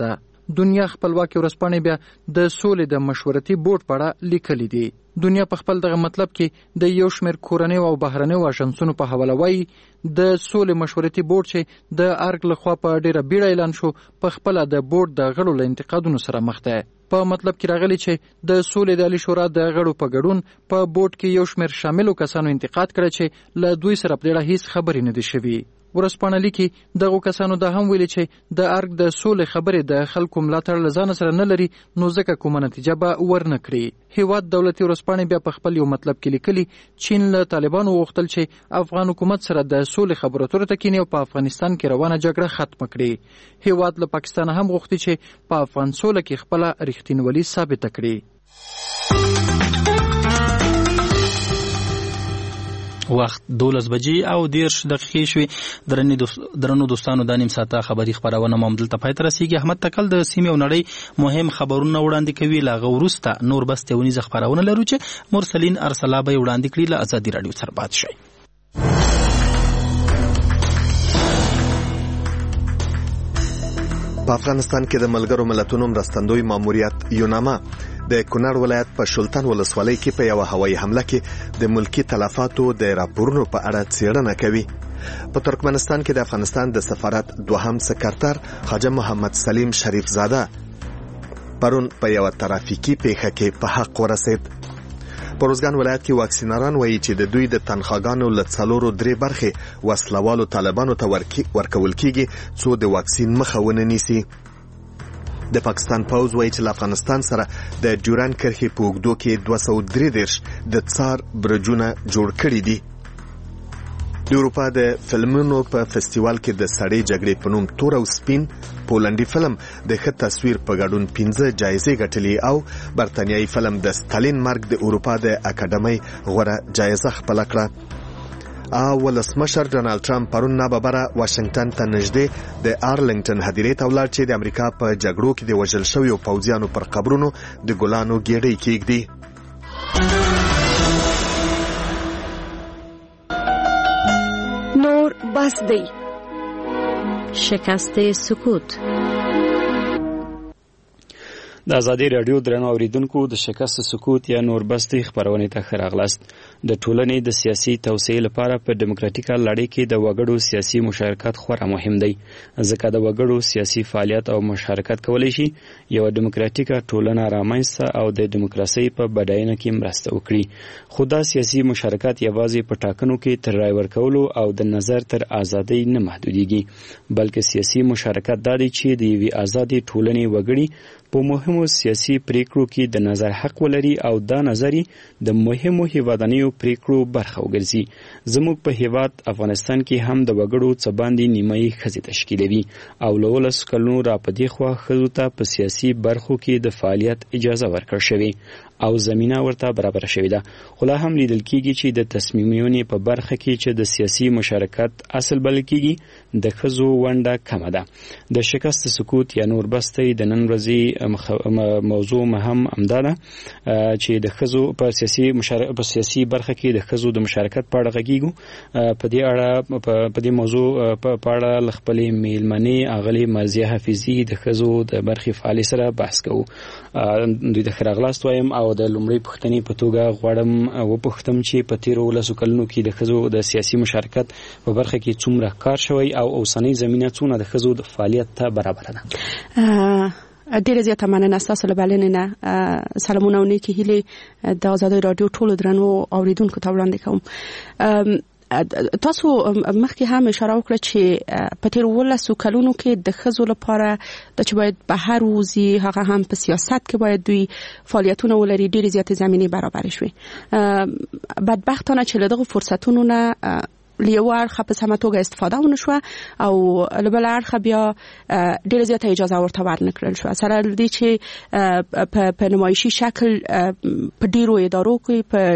دنیا خپلواکي ورځپاڼې بیا د سولې د مشورتي بورډ په اړه لیکلي دي. دنیا په خپل دغه مطلب کې د یو شمېر کورنیو او بهرنیو اژانسونو په حواله وایي د سولې مشورتي بورډ چې د ارګ لخوا په ډېره بیړه اعلان شو په خپله د بورډ د غړو له انتقادونو سره مخ دی. په مطلب کې راغلي چې د سولې د عالي شورا د غړو په ګډون په بورډ کې یو شمېر شاملو کسانو انتقاد کړی چې له دوی سره په دې اړه هیڅ خبرې نه دي شوي. ورځپاڼه لیکي دغو کسانو دا هم ویلي چې د ارګ د سولې خبرې د خلکو ملاتړ له ځانه سره نه لري نو ځکه کومه نتیجه به ورنه کړي. هیواد دولتي ورځپاڼې بیا په خپل یو مطلب کې لیکلي چین له طالبانو وغوښتل چې افغان حکومت سره د سولې خبرو اترو ته کیني او په افغانستان کې روانه جګړه ختمه کړي. هیواد له پاکستان هم غوښتي چې په افغان سوله کې خپله رښتینولي ثابته کړي. وخت دولس بجې او دیرش دقیقې شوې. درنو دوستانو دا نیم ساعته خبري خپرونه مو همدلته پای ته رسیږي. احمد تکل د سیمې او نړۍ مهم خبرونه وړاندې کوي. له هغه وروسته نور بس تیونیزه خپرونه لرو چې مرسلین ارسلا به وړاندې کړي. له ازادي راډیو سره پات شئ. په افغانستان کې د ملګرو ملتونو مرستندوی ماموریت یوناما د کونړ ولایت په شلتن ولسوالۍ کې په یوه هوایي حمله کې د ملکی تلفاتو د راپورونو په اړه څېړنه کوي. په ترکمنستان کې د افغانستان د سفارت دوهم سکرتر خواجه محمد سلیم شریف زاده پرون په یوه ترافیکي پیښه کې په حق ورسید. په روزګان ولایت کې واکسینران وایي چې د دوی د تنخواګانو له څلورو درې برخې وسلوالو طالبانو ته ورکول کیږي څو د واکسین مخه ونه نیسي. د پاکستان پوز وایي چې له افغانستان سره د ډیورنډ کرښې په اوږدو کې دوه سوه درې دېرش د څار برجونه جوړ کړي دي. د اروپا د فلمونو په فستیوال کې د سړې جګړې په نوم تور او سپین پولنډي فلم د ښه تصویر په ګډون پنځه جایزې ګټلې او برتانیایي فلم د ستالین مرګ د اروپا د اکاډمۍ غوره جایزه خپله کړه. او ولسمشر ډونالد ټرمپ پرون ناببره واشنگټن ته نږدې د آرلنګټن هدیرې ته ولاړ چې د امریکا په جګړو کې د وژل شویو پوځیانو پر قبرونو د ګلانو ګېډۍ کېږدي. نور بس دی. شکست سکوت. د ازادي راډیو درنو اوریدونکو د شکست سکوت یا نور بستي خبرونه ته ښه راغلاست. د ټولنې د سیاسي توسعې لپاره په ډیموکراتیکه لړۍ کې د وګړو سیاسي مشارکت خورا مهم دی، ځکه د وګړو سیاسي فعالیت او مشارکت کولی شي یو ډیموکراتیکه ټولنه رامنځته او د دیموکراسي په بډاینه کې مرسته وکړي. خو دا سیاسي مشارکت یوازې په ټاکنو کې تر رای ورکولو او د نظر تر ازادۍ نه محدودېږي، بلکې سیاسي مشارکت دا دی چې د یوې ازادې ټولنې وګړي په مهمو سیاسي پریکړو کې د نظر حق ولري او دا نظر د مهمو هیوادنیو پریکړو برخه وګرځي. زموږ په هیواد افغانستان کې هم د وګړو څه باندې نیمایي ښځې تشکیلوي او له ولس کلونو را په دې خوا ښځو ته په سیاسي برخو کې د فعالیت اجازه ورکړل شوې او زمینه ورته برابر شوې ده. خو لا هم لیدل کېږي چې د تصمیم نیونې په برخه کې چې د سیاسي مشارکت اصل بلل کېږي د ښځو ونډه کمه ده. د شکست سکوت یا نور بستی د نن ورځې موضوع مهم امدا ده چې د ښځو په سیاسي مشارکت په سیاسي برخه کې د ښځو د مشارکت په اړه غږیږو. په دې اړه په دې موضوع په اړه ل خپلې میلمنې اغلې مرضیه حفیظي د ښځو د برخې فعالې سره بحث کوو. دوی د ښه راغلاست وایم او د لومړۍ پوښتنې په توګه غواړم وپوښتم چې په تېرو ولسو کلونو کې د ښځو د سیاسي مشارکت په برخه کې څومره کار شوی او اوسنۍ زمینه څونه د ښځو د فعالیت ته برابره ده؟ ډیره زیاته مننه ستاسو له بلنې نه. سلامونه او نیکې هیلې د ازادۍ راډیو ټولو درنو اوریدونکو ته وړاندې کوم. تاسو مخکې هم اشاره وکړه چې په تیر ولسو کلونو کې د ښځو لپاره د چې باید بهر ووځي هغه هم په سیاست کې باید دوی فعالیتونه ولري ډیرې زیاتې زمینې برابرې شوې. بدبختانه چې له دغو فرصتونو نه لیو اړخه په سمه توګه استفاده ونه شوه او له بل اړخه بیا ډېره زیاته اجازه ورته ورنکړل شوه سره له دې چې په نمایشي شکل په ډېرو ادارو کې په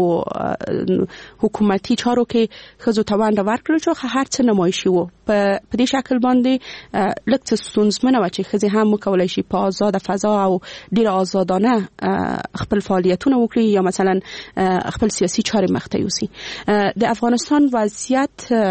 ډېرو حکومتي چارو کې ښځو ته ونډه ورکړل شوه. هر څه نمایشي و په دې شکل باندې لږ څه ستونزمنه وه چې ښځې هم وکولی شي په آزاده فضا او ډېره آزادانه خپل فعالیتونه وکړي یا مثلا خپل سیاسي چارې مخته یوسي. د افغانستان وضعیت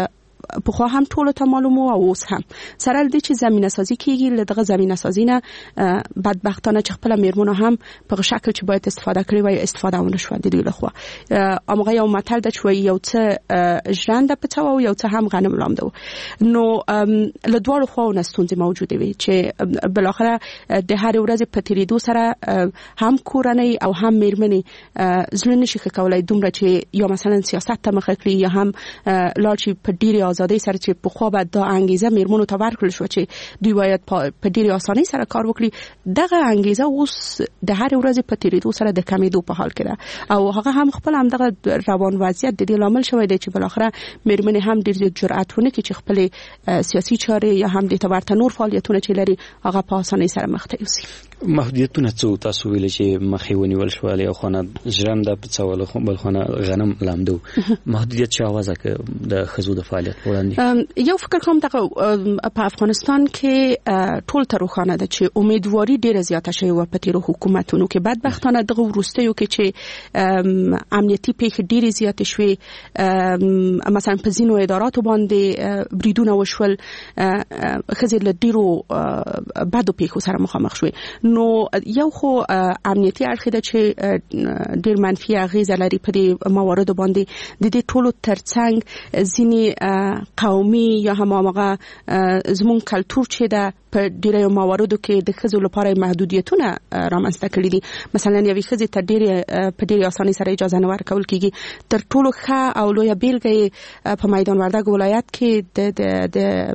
په خو هم ټول ته معلومه او اوس هم سره د چې زمينه سازي کیږي لدغه زمينه سازي نه بدبختانه چې خپل میرمنو هم په شکل چې باید استفاده کړي وای استفاده ونه شو د دوی لخوا امغه یو متل د چوي یو څه ژرنده پڅو او یو څه هم غنم لاندو نو له دوړو خو نه ستونزې موجوده وي چې بل اخره د هر ورځ په تیریدو سره هم کورنۍ او هم میرمنې ځلنه شي کولای دومره چې یا مثلا سیاست ته مخ کړي یا هم لاړ په ډیره ازادي سره چې په خو به د انګیزه میرمنو ته ورکړل شو چې دوی باید په ډیره اسانۍ سره کار وکړي دغه انګیزه اوس د هر ورځ په تیریدو سره د کمیدو په حال کې ده او هغه هم خپل هم دغه روان وضعیت د دې لامل شوی دی چې بل اخره میرمنې هم ډیر جرأت ونه کوي چې خپل سیاسي چارې یا هم د تورته نور فعالیتونه چې لري هغه په اسانۍ سره مخ ته یوسي. محدودیتونه څو تاسو ویل چې مخې ونیول شو له خونه ژرنده په څول خو بل خونه غنم لامدو محدودیت چې आवाज کې د خزو د فعالیت وړاندې یو فکر کوم دغه په افغانستان کې ټول تر روخانه ده چې امیدواري ډیره زیاته شوی و په تیرو حکومتونو کې بدبختانه دغه ورستیو کې چې امنیتي پیښې ډیره زیاتې شوې مثلا په ځینو اداراتو باندې بریدونه وشول خزر له ډیرو بدو پیښو سره مخامخ شوې نو یو خو امنیتي اړخ ده چې ډیر منفي اغیزه لري په دې موارد باندې د دې ټولو ترڅنګ ځینی قومي یا هم هغه زمون کلچر چې ده په ډیرو مواردو کې د خزو لپاره محدودیتونه رامنځته کړي دي مثلا یوې خزې ته ډیره په ډیره اسانۍ سره اجازه نه ورکول کیږي تر ټولو ښه او لوی بیلګه په میدان وردګ ولایت کې د د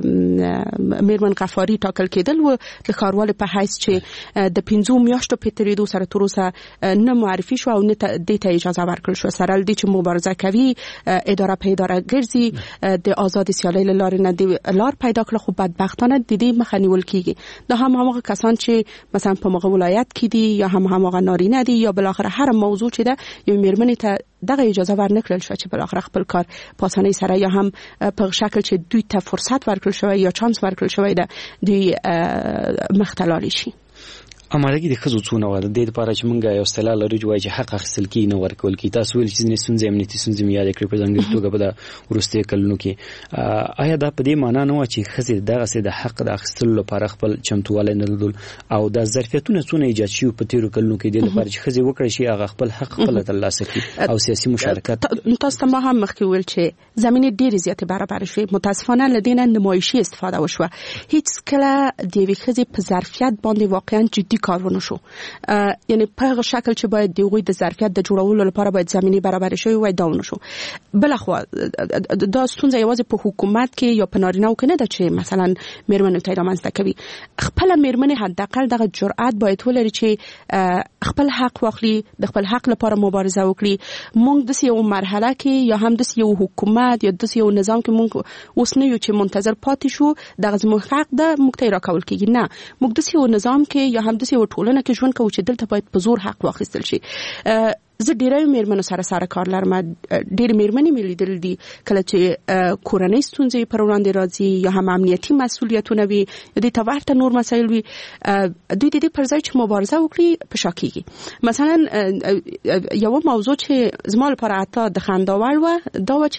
د میرمن غفاری ټاکل کېدل و د کاروال په حیث چې د پنځو میاشتو په تیریدو سره تر اوسه نه معرفي شو او نه د ته اجازه ورکړل شو سره د چې مبارزه کوي اداره په اداره ګرځي د آزاد سیالۍ لارې نه دی لار پیدا کړل خو بدبختانه د دې مخه نیول کیږي دا هم هغه کسان چې مثلا په مغه ولایت کې دي یا هم هغه نارینه دي یا بل اخر هر موضوع چې ده یو میرمنې ته دغه اجازه ورنکړل شو چې بل اخر خپل کار په اسانۍ سره یا هم په شکل چې دوی ته فرصت ورکړل شوی یا چانس ورکړل شوی ده دوی مختلال شي. امالګي د خزو څونه وړاندې د لپاره چې مونږه یو اصطلاح لرو چې وایي حق اخیستل کی نه ورکول کی تاسو ویل چې نه سنځي امنیتي سنځي میاد کړی په ځانګړي توګه په ورسته کلونو کې آیا دا په دې معنی نه و چې خزې دغه سي د حق د اخیستلو لپاره خپل چمتواله نه لدل او د ظرفیتونو څونه ایجاد شي په تیرو کلونو کې د لپاره چې خزې وکړي شي هغه خپل حق خپل ترلاسه کړي او سیاسي مشارکت تاسو ته ما هم مخکې ویل چې زمينه ډېر زیاتې برابر شوه متاسفانه لدینه نمایشي استفاده وشوه هیڅ کله د وی خزې په ظرفیت باندې واقعا جدي کارونه شو یعنی په هغه شکل چې باید د غوي د ظرفیت د جوړولو لپاره باید زمينه برابر شي وای داونه شو بلخوا دا ستونزه یوازې په حکومت کې یا په نارینه کې نه ده چې مثلا میرمنو ته رامنځته کوي خپل میرمنې حداقل دغه جرأت باید ولري چې خپل حق واخلي د خپل حق لپاره مبارزه وکړي مونږ د یو مرحله کې یا هم د یو حکومت یا د یو نظام کې مونږ اوس نه یو چې منتظر پاتې شو دغه زموږ حق ده مونږ ته راکول کیږي نه مونږ د یو نظام کې یا هم د یو ټولنه کې ژوند کوو چې دلته باید په زور حق واخیستل شي زه ډیرای میرمنو سره سره کار لرم ډیر میرمنې مې لیدل دي کله چې کورنۍ ستونزې پر وړاندې راځي یا هم امنیتي مسؤلیتونه وي د تورته نور مسایل وي دوی د دې پر ځای چې مبارزه وکړي په شاکیږي مثلا یو موضوع چې زما لپاره اته د خنداور و دا و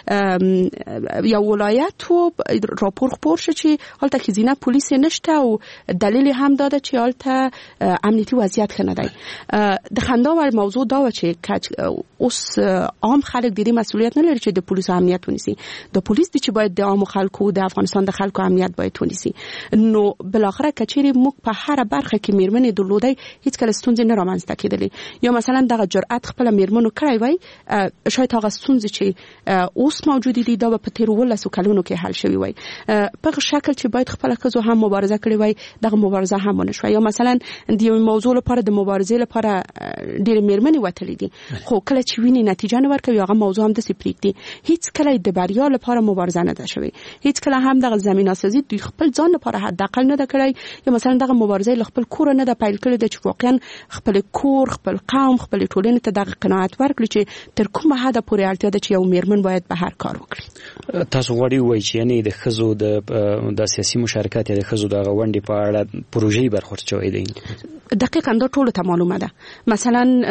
چې یو ولایت و راپور خبر شو چې حالت خزینه پولیس نشته او دلیل هم داده چې حالت امنیتي وضعیت خنه دی د خنداور موضوع دا و چې اوس عام خلک د دې مسؤلیت نه لري چې د پولیسو امنیت ونیسي د پولیس د چې باید د عام خلکو د افغانستان د خلکو امنیت باید ونیسي نو بل اخره کچېری موږ په هر برخه کې میرمنې درلودای هیڅ کله ستونزې نه رامنځته کېدلې یا مثلا دغه جرأت خپل میرمنو کړی وای شاید هغه ستونزې چې اوس موجود دي دا په تیر ولسو کلونو کې حل شوی وای په شکل چې باید خپل خزو هم مبارزه کړی وای دغه مبارزه هم ونه یا مثلا د یو موضوع لپاره د مبارزې لپاره ډېر میرمنې وتلې دي خو کله چې ویني نتیجه نه ورکوي هغه موضوع هم د سپریک دي هیڅ کله د بریا لپاره مبارزه نه ده شوی هیڅ کله هم دغه زمينه سازي د خپل ځان لپاره حداقل نه ده کړی یا مثلا دغه مبارزه خپل کور نه ده پیل کړی د چې واقعا خپل کور خپل قوم خپل ټولنې ته دغه قناعت ورکړي چې تر کومه حد پورې اړتیا ده چې یو میرمن باید به هر کار وکړي تاسو غواړئ وایي چې یعنی د خزو د د سیاسي مشارکت یا د خزو د غونډې په اړه پروژې برخورد شوی دی دقیقاً دا ټول ته معلومه ده مثلا تاسو مو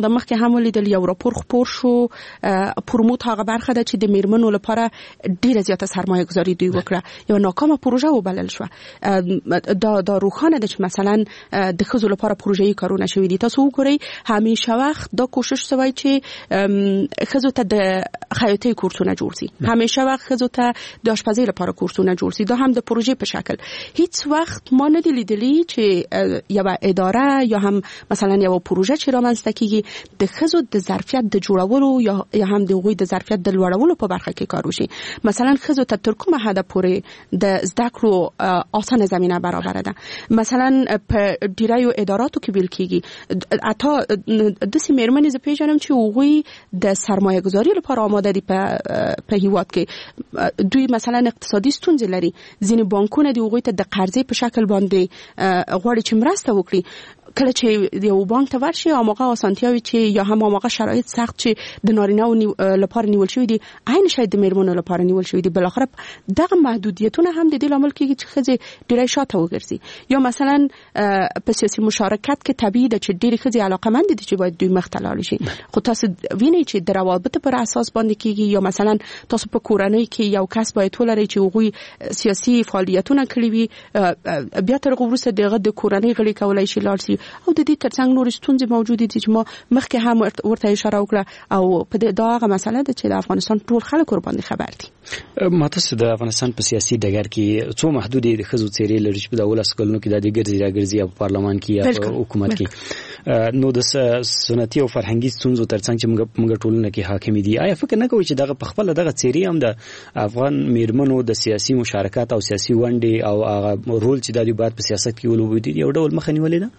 موده مخکې هم ولیدل یو راپور خپور شو پروموت هغه برخه ده چې د میرمنو لپاره ډیره زیاته سرمایه گذاری دوی وکړه یو ناکامه پروژه وبلل شو دا دا روخانه ده چې مثلا د ښځو لپاره پروژې کارونه شوي دي تاسو وګورئ همیشه وخت دا کوشش شوی چې ښځو ته د خیاطۍ کورسونه جوړ شي همیشه وخت ښځو ته د آشپزۍ لپاره کورسونه جوړ شي دا هم د پروژې په شکل هیڅ وخت ما نه دی لیدلی چې یو اداره یا هم مثلا یو پروژه چې رامنځته کیږي د ښځو د ظرفیت د جوړولو یا یا هم د هغوی د ظرفیت د لوړولو په برخه کې کار وشي مثلا ښځو ته تر کومه حده پورې د زده کړو اسانه زمینه برابر ده مثلا په ډیرایو اداراتو کې ویل کیږي اته د سیمرمنې ز پیژنم چې هغوی د سرمایه گذاری لپاره آماده دي په په هیواد کې دوی مثلا اقتصادي ستونزې لري ځینې بانکونه د هغوی ته د قرضې په شکل باندې غواړي چې مرسته وکړي کله چې یو بانک ته ورشي هغه اسانتیاوي چې یا هم هغه شرایط سخت چې د نارینه‌و لپاره نیول شوی دي عین شاید د میرمنو لپاره نیول شوی دي بل اخر دغه محدودیتونه هم د دې لامل کیږي چې ښځې ډیره شاته وګرځي یا مثلا په سیاسي مشارکت کې طبیعي ده چې ډیره ښځې علاقمند دي چې باید دوی مخته لاړ شي خو تاسو وینئ چې د روابط پر اساس باندې کیږي یا مثلا تاسو په کورنۍ کې یو کس باید ولري چې هغوی سیاسي فعالیتونه کړی وي بیا تر وروسته دغه د کورنۍ غړي کولای شي لاړ شي او د دې ترڅنګ نور ستونزې موجود دي چې ما مخکې هم ورته اشاره وکړه او په دا هغه مسله ده چې د افغانستان ټول خلک ور باندې خبر دي ماته د افغانستان په سیاسي ډګر کې څو محدودې د ښځو څیرې لري چې په دولس کلونو کې د دې ګرځي راګرځي په پارلمان کې یا په حکومت کې نو د سنتي او فرهنګي ستونزو ترڅنګ چې موږ ټولنه کې حاکم دي آیا فکر نه کوئ چې دغه په خپل دغه څیرې هم د افغان میرمنو د سیاسي مشارکت او سیاسي ونډې او هغه رول چې د دوی باید په سیاست کې ولوبوي یو ډول مخه نیولې ده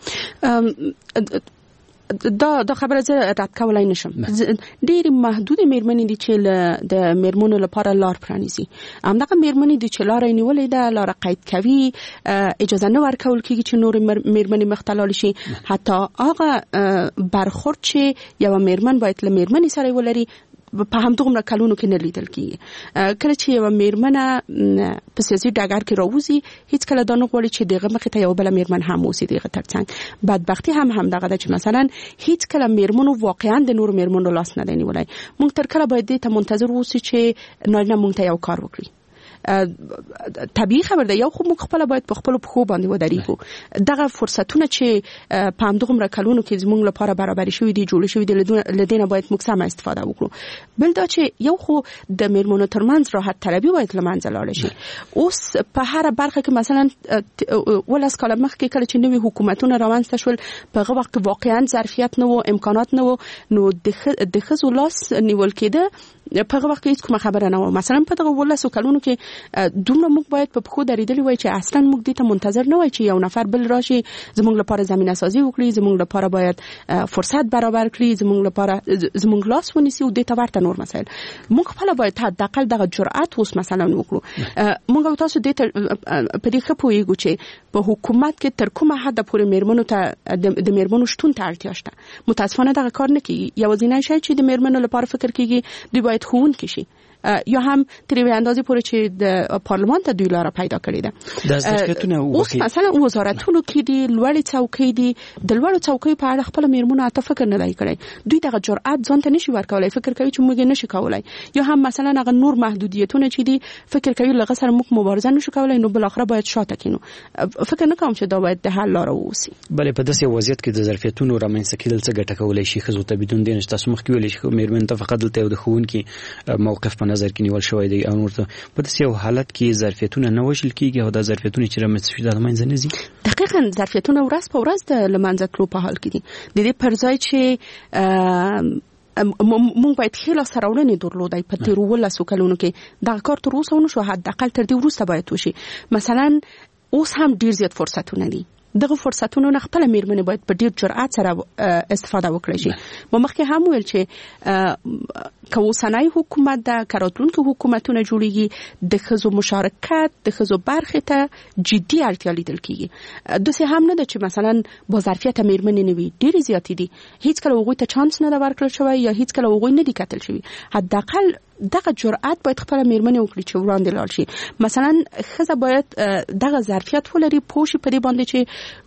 دا دا خبره زه رد کولای نشم ډېری محدود میرمنې دي چې د میرمنو لپاره لار پرانیزي همدغه میرمنې دي چې لار نیولې ده لار قید کوي اجازه نه ورکول کیږي چې نور میرمنې مختلال شي حتی هغه برخورد چې یو میرمن باید له میرمنې سره ولري په همدغه کلونو کې نه لیدل کیږي کله چې یو میرمنه په سیاسي ډګر کې راوځي هیڅ کله دا نه غواړي چې دغه مخې ته یو بل میرمن هم اوسي دغه ترڅنګ بدبختی هم هم دغه ده چې مثلا هیڅ کله میرمنو واقعا د نور میرمنو لاس نه دی نیولای موږ تر کله باید دې ته منتظر اوسو چې نارینه موږ ته یو کار وکړي طبیعي خبر ده یو خو موږ خپل باید په خپل پخو باندې ودرېږو دغه فرصتونه چې په همدغه کلونو کې زموږ لپاره برابر شوي دي جوړ شوي دي لدينا باید موږ سم استفاده وکړو بل دا چې یو خو د میرمنو ترمنځ راحت طلبي باید لمنځه لاړ شي اوس په هر برخه کې مثلا ولس کاله مخکې کله چې نوې حکومتونه رامنځته شول په هغه وخت کې واقعا ظرفیت نه و امکانات نه و نو د ښځو لاس نیول کېده په هغه وخت کې هیڅ کومه خبره نه و مثلا په دغه ولسو کلونو کې دومره موږ باید په پخو درېدلی وای چې اصلا موږ دې ته منتظر نه وای چې یو نفر بل راشي زموږ لپاره زمينه سازي وکړي زموږ لپاره باید فرصت برابر کړي زموږ لپاره زموږ لاس ونیسي او دې ته ورته نور مسایل موږ خپل باید حداقل دغه جرأت اوس مثلا وکړو موږ تاسو دې ته په دې خپويږو چې په حکومت کې تر کومه حد پورې میرمنو ته د میرمنو شتون ته اړتیا شته متاسفانه دغه کار نه کیږي یو ځینای شي چې د میرمنو لپاره فکر کیږي دوی باید خون کشي یا هم تر یوې اندازې پورې چې د پارلمان ته دوی لاره پیدا کړې ده اوس مثلا وزارتونو کې دي لوړې څوکۍ دي د لوړو څوکۍ په اړه خپل میرمنو اته فکر نه دی کړی دوی دغه جرأت ځان ته نشي ورکولای فکر کوي چې موږ نشي کولای یا هم مثلا هغه نور محدودیتونه چې دي فکر کوي لږه سره موږ مبارزه نشو کولای نو بل اخر باید شاته کینو فکر نه کوم چې دا باید د حل لاره ووسی بلې په داسې وضعیت کې د ظرفیتونو رامنځته کېدل څه ګټه کولای شي ښځو ته بدون دین تاسو مخکې ویلې چې میرمن ته فقط دلته د ښوونکي موقف په نظر کې نیول شوی دی او ورته په داسې یو حالت کې ظرفیتونه نه وژل کیږي او د ظرفیتونو چې رامنځته شوي د منځ نه ځي دقیقاً ظرفیتونه ورځ په ورځ د لمنځه تلو په حال کې دي د دې پر ځای چې مونږ باید خلا سراولنې درلودای په تیر ولسو کلونو کې دا کار تر اوسه ونه شو حداقل تر دې وروسته باید وشي مثلا اوس هم ډیر زیات فرصتونه دي دغه فرصتونو نه خپل میرمنې باید په ډیر جرأت سره استفاده وکړي شي ما مخکې هم ویل چې کوسنای حکومت د کاراتونکو حکومتونه جوړیږي د ښځو مشارکت د ښځو برخه ته جدي اړتیا لیدل کیږي دغه هم نه ده چې مثلا با ظرفیت میرمنې نه وي ډیر زیات دي هیڅ کله هغوی ته چانس نه ورکړل شوی یا هیڅ کله هغوی نه دي کتل شوی حداقل دغه جرأت باید خپل میرمنې وکړي چې وړاندې لاړ شي مثلا ښځه باید دغه ظرفیت ولري پوه شي په دې باندې چې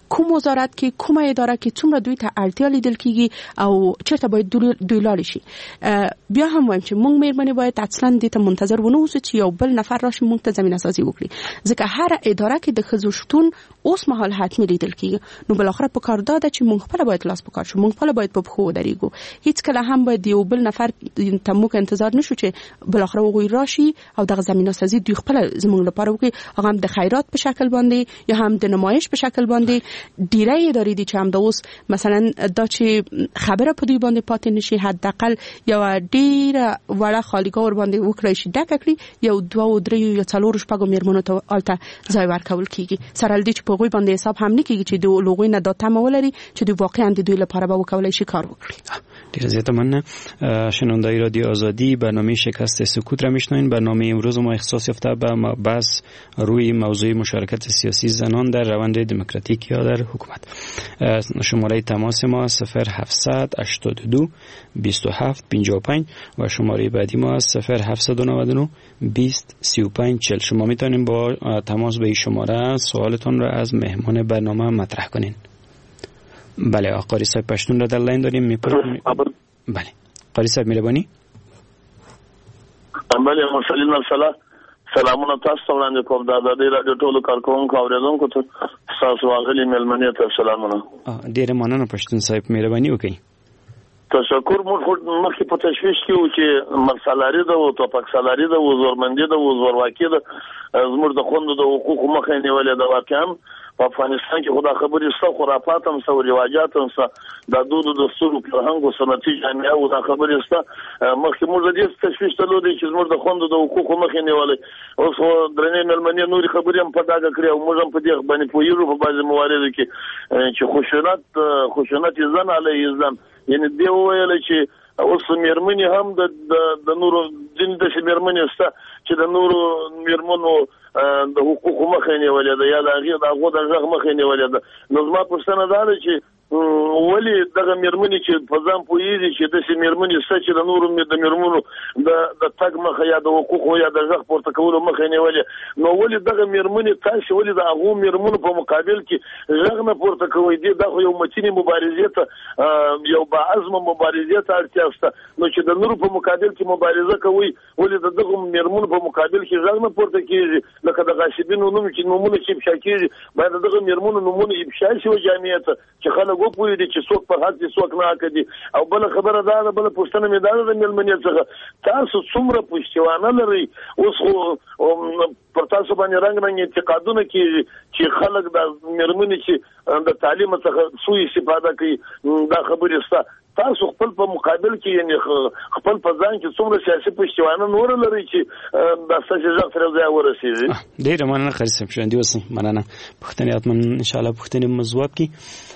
کوم وزارت کې کومه اداره کې څومره دوی ته اړتیا لیدل کیږي او چیرته باید دوی لاړ شي. بیا هم وایم چې موږ مېرمنې باید اصلا دې ته منتظر ونه اوسو چې یو بل نفر راشي موږ ته زمينه سازي وکړي، ځکه هر اداره کې د ښځو شتون اوس مهال حتمي لیدل کیږي. نو بل اخر په کار ده چې موږ خپل باید لاس په کار شو، موږ خپل باید په خو درېګو. هیڅ کله هم باید یو بل نفر ته موږ انتظار نشو چې بل اخر وګوي راشي او دغه زمينه سازي دوی خپل زموږ لپاره وکړي، هغه هم د خیرات په شکل باندې یا هم د نمایش په شکل باندې. ډیری ادارې دي چې هم د اوس مثلا دا چې خبره په دوی باندې پاتې نشي، حداقل یو ډیره وړه خالیګاه ور باندې وکړي شي ډکه کړي، یو دوه او درې یا څلور شپږ مېرمنو ته الته ځای ورکول کیږي، سره دې چې په غوي باندې حساب هم نه کیږي چې د لوګوي نه داته مولري چې دوی واقعا د دوی لپاره به وکولای شي کار وکړي. ډیر زیاته مننه. شنوندای رادیو آزادی برنامه شکست سکوت را میشنوین. برنامه امروز ما اختصاص یافته به بحث روی موضوع مشارکت سیاسی زنان در روند دموکراتیک یا در حکومت. شماره تماس ما صفر هفتصد هشتاد و دو بیست و هفت پنجاه و پنج و شماره بعدی ما صفر هفتصد و نود و نه بیست سی و پنج چهل. شما میتونین با تماس به این شماره سوالتون را از مهمان برنامه مطرح کنین. بله آقای صاحب پشتون را در لاین داریم. میپرسیم. بله قاری صاحب مهرباني. بله مسلم السلام سلامونه تاسو ته وړاندې کوم د آزادۍ رادیو ټولو کارکونکو اوریدونکو ته تاسو واغلي ملمنې ته سلامونه. ډیره مننه پښتون صاحب مهرباني وکړئ. تشکر مو مخکې په تشویش کې و چې مرسالاري ده او توپک سالاري ده او زورمندي ده او زورواکي ده زموږ د خوندو د حقوقو مخه نیولې ده. واقعا په افغانستان کې خدا خبرې څه خرافات هم څه رواجات هم څه د دودو دستورو فرهنګ او سنتي جامعه او دا خبرې څه مخکې موږ د دې تشویش درلودې چې زموږ د خوندو د حقوقو مخه نیولې. اوس درنې ملمنې نورې خبرې هم په داګه کړې او موږ هم په دې باندې پوهیږو په بعضې مواردو کې چې خشونت خشونت ځان علیه اسلام، یعنی دی ویل چې اوس مېرمنې هم د د نورو ځین د مېرمنې سته چې د نورو مېرمنو د حقوقو مخه نیولې ده یا د هغې د هغو د غږ مخه نیولې ده. نو زما پوښتنه دا ده چې ولې دغه مېرمنې چې په ځان پوهېږي چې داسې مېرمنې شته چې د نورو د مېرمنو د د تګ مخه یا د حقوقو یا د غږ پورته کولو مخه نیولې، نو ولې دغه مېرمنې تاسې ولې د هغو مېرمنو په مقابل کې غږ نه پورته کوئ؟ دې دا خو یو متینې مبارزې ته یو باعزمه مبارزې ته اړتیا شته. نو چې د نورو په مقابل کې مبارزه کوئ ولې د دغو مېرمنو په مقابل کې غږ نه پورته کېږي؟ لکه د غاصبینو نوم چې نومونه چې افشا کېږي باید د دغه مېرمنو نومونه افشا شي و جامعې ته چې خلک وپوهېږي چې څوک په حق دي څوک نه حق دي. او بله خبره دا ده، بله پوښتنه مې دا ده د مېلمنې څخه تاسو څومره پشتیوانه لرئ؟ اوس خو پر تاسو باندې رنګ رنګ انتقادونه کېږي چې خلک د مېرمنې چې د تعلیم څخه سوء استفاده کوي. دا خبرې شته. تاسو خپل په مقابل کې یعنی خپل په ځان کې څومره سیاسي پشتیوانه نور لري چې دا ستاسو ځای سره ځای ورسېږي؟ ډېره مننه قاری صاحب ژوندي اوسئ. مننه. پوښتنې حتما انشاءالله پوښتنې مو ځواب کړي.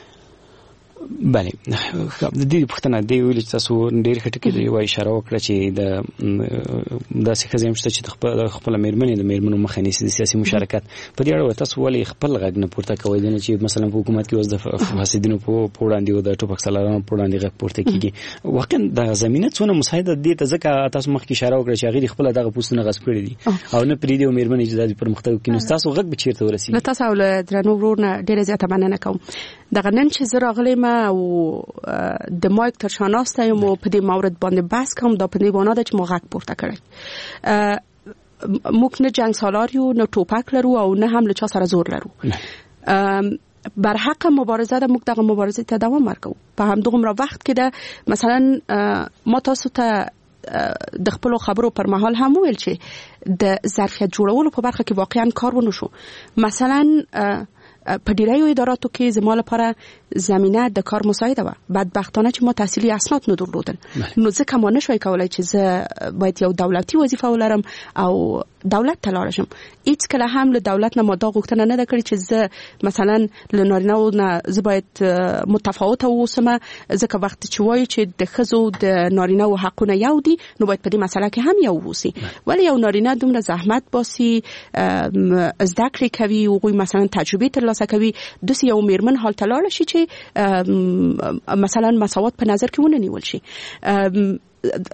بله د دې پوښتنه دی ویل چې تاسو ډېر ښه ټکي دی وایي اشاره وکړه چې د داسې ښځې هم شته چې د خپله مېرمنې د مېرمنو مخه نیسي د سیاسي مشارکت. په دې اړه تاسو ولې خپل غږ نه پورته کوئ؟ نه چې مثلا په حکومت کې اوس د فاسدینو په وړاندې او د ټوپک سالارانو په وړاندې غږ پورته کېږي. واقعا د زمینه څونه مساعده دې ته ځکه تاسو مخکې اشاره وکړه چې هغې خپله دغه پوستونه غصب کړي دي او نه پرېږدي او مېرمنې چې دا د پرمختګ وکړي، نو ستاسو غږ به چېرته ورسېږي؟ له تاسو او له درنو ورور نه ډېره زیاته مننه کوم. دغه نن چې زه راغلی یم او د مایک تر شا ناسته یم او په دې مورد باندې بحث کوم، دا په دې معنا ده چې ما غږ پورته کړی. موږ نه جنګ سالار یو، نه ټوپک لرو او نه هم له چا سره زور لرو. بر حق مبارزه ده، موږ دغه مبارزې ته دوام ورکوو. په همدغومره وخت کې ده مثلا ما تاسو ته د خپل خبرو پر مهال هم ویل چې د ظرفیت جوړولو په برخه کې واقعا کار ونه شو. مثلا په ډیریو اداراتو کې زما لپاره زمینه د کار مساعده وه. بدبختانه چې ما تحصیلي اسناد نه درلودل، نو ځکه ما نشوای کولای چې زه باید یو دولتي وظیفه ولرم او دولت ته لاړ شم. هیڅ کله هم له دولت نه ما دا غوښتنه نه ده کړې چې زه مثلا له نارینه‌و نه زه باید متفاوته واوسم، ځکه وخت چې وایي چې د ښځو د نارینه‌و حقونه یو دي نو باید په دې مسله کې هم یو واوسي. ولی یو نارینه دومره زحمت باسي، زده کړې کوي، هغوی مثلا تجربې ترلاسه کوي، داسې یو مېرمن هلته لاړه شي چې مثلا مساوات په نظر کې ونه نیول شي.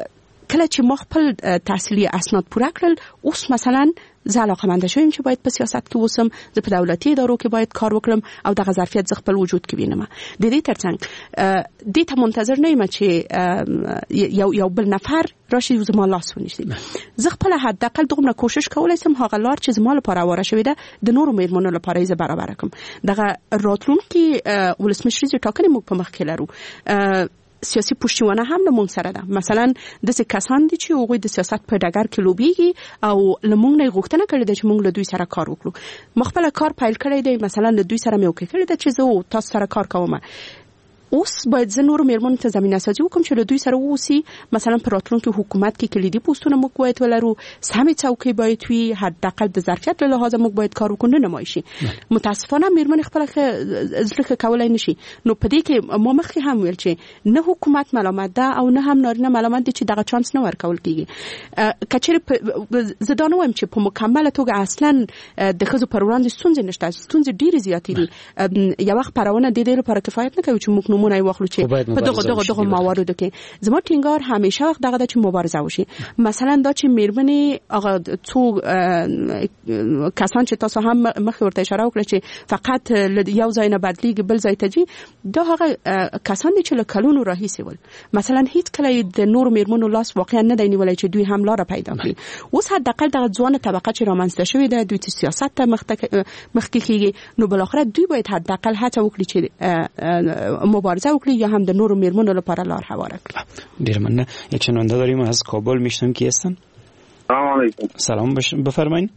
کله چې ما خپل تحصیلي اسناد پوره کړل اوس مثلا زه علاقمنده شوم چې باید په سیاست کې اوسم، زه په دولتي ادارو کې باید کار وکړم او دغه ظرفیت زه خپل وجود کې وینم. د دې ترڅنګ دې ته منتظر نه یم چې یو یو بل نفر راشي زما لاس ونیسي. زه خپل حداقل دومره کوشش کولی سم هغه لار چې زما لپاره واره شوې ده د نورو میرمنو لپاره یې زه برابره کړم. دغه راتلونکي ولسمشریزې ټاکنې موږ په مخ کې لرو. سیاسي پشتیوانه هم له مونږ سره ده. مثلا داسې کسان دي چې هغوی د سیاست په ډګر کې لوبېږي او له مونږ نه یې غوښتنه کړې ده چې مونږ له دوی سره کار وکړو. ما خپله کار پیل کړی دی، مثلا له دوی سره مې وکړه کړې ده چې زه تاسو سره کار کوم. اوس باید زه نورو میرمنو ته زمینه سازي وکړم چې له دوی سره واوسي. مثلا په راتلونکي حکومت کې کلیدي پوستونه موږ باید ولرو، سمې څوکۍ باید وي، حداقل د ظرفیت له لحاظه موږ باید کار وکړو، نه نمایي شي. متاسفانه میرمنې خپله زړه ښه کولی نه شي. نو په دې کې ما مخکې هم ویل چې نه حکومت ملامت ده او نه هم نارینه ملامت دي چې دغه چانس نه ورکول کېږي. که چېرې زه دا نه وایم چې په مکمله توګه اصلا د ښځو پر وړاندې ستونزې نشته، ستونزې ډېرې زیاتې دي. یوه خپرونه د دې لپاره کفایت نه کوي چې موږ نمونه واخلو چې په دغه دغه دغه مواردو کې زما ټینګار همیشه وخت دغه د چې مبارزه وشي. مثلا دا چې میرمنې هغه څو کسان چې تاسو هم مخکې ورته اشاره وکړه چې فقط یو ځای نه بدلیږي بل ځای ته ځي، دا هغه کسان دي چې له کلونو راهیسې ول. مثلا هیڅ کله د نورو میرمنو لاس واقعا نه دی نیولی چې دوی هم لاره پیدا کړي. اوس حداقل دغه ځوانه طبقه چې رامنځته شوې ده دوی سیاست ته مخکې کېږي، نو بالاخره دوی باید حداقل هڅه وکړي چې مبارزه وکړي یا هم د نورو میرمنو لپاره لار هواره کړي. ډیر مننه. یک شنونده داریم از کابل، میشنم کی هستن؟ سلام علیکم. سلام بفرمایید.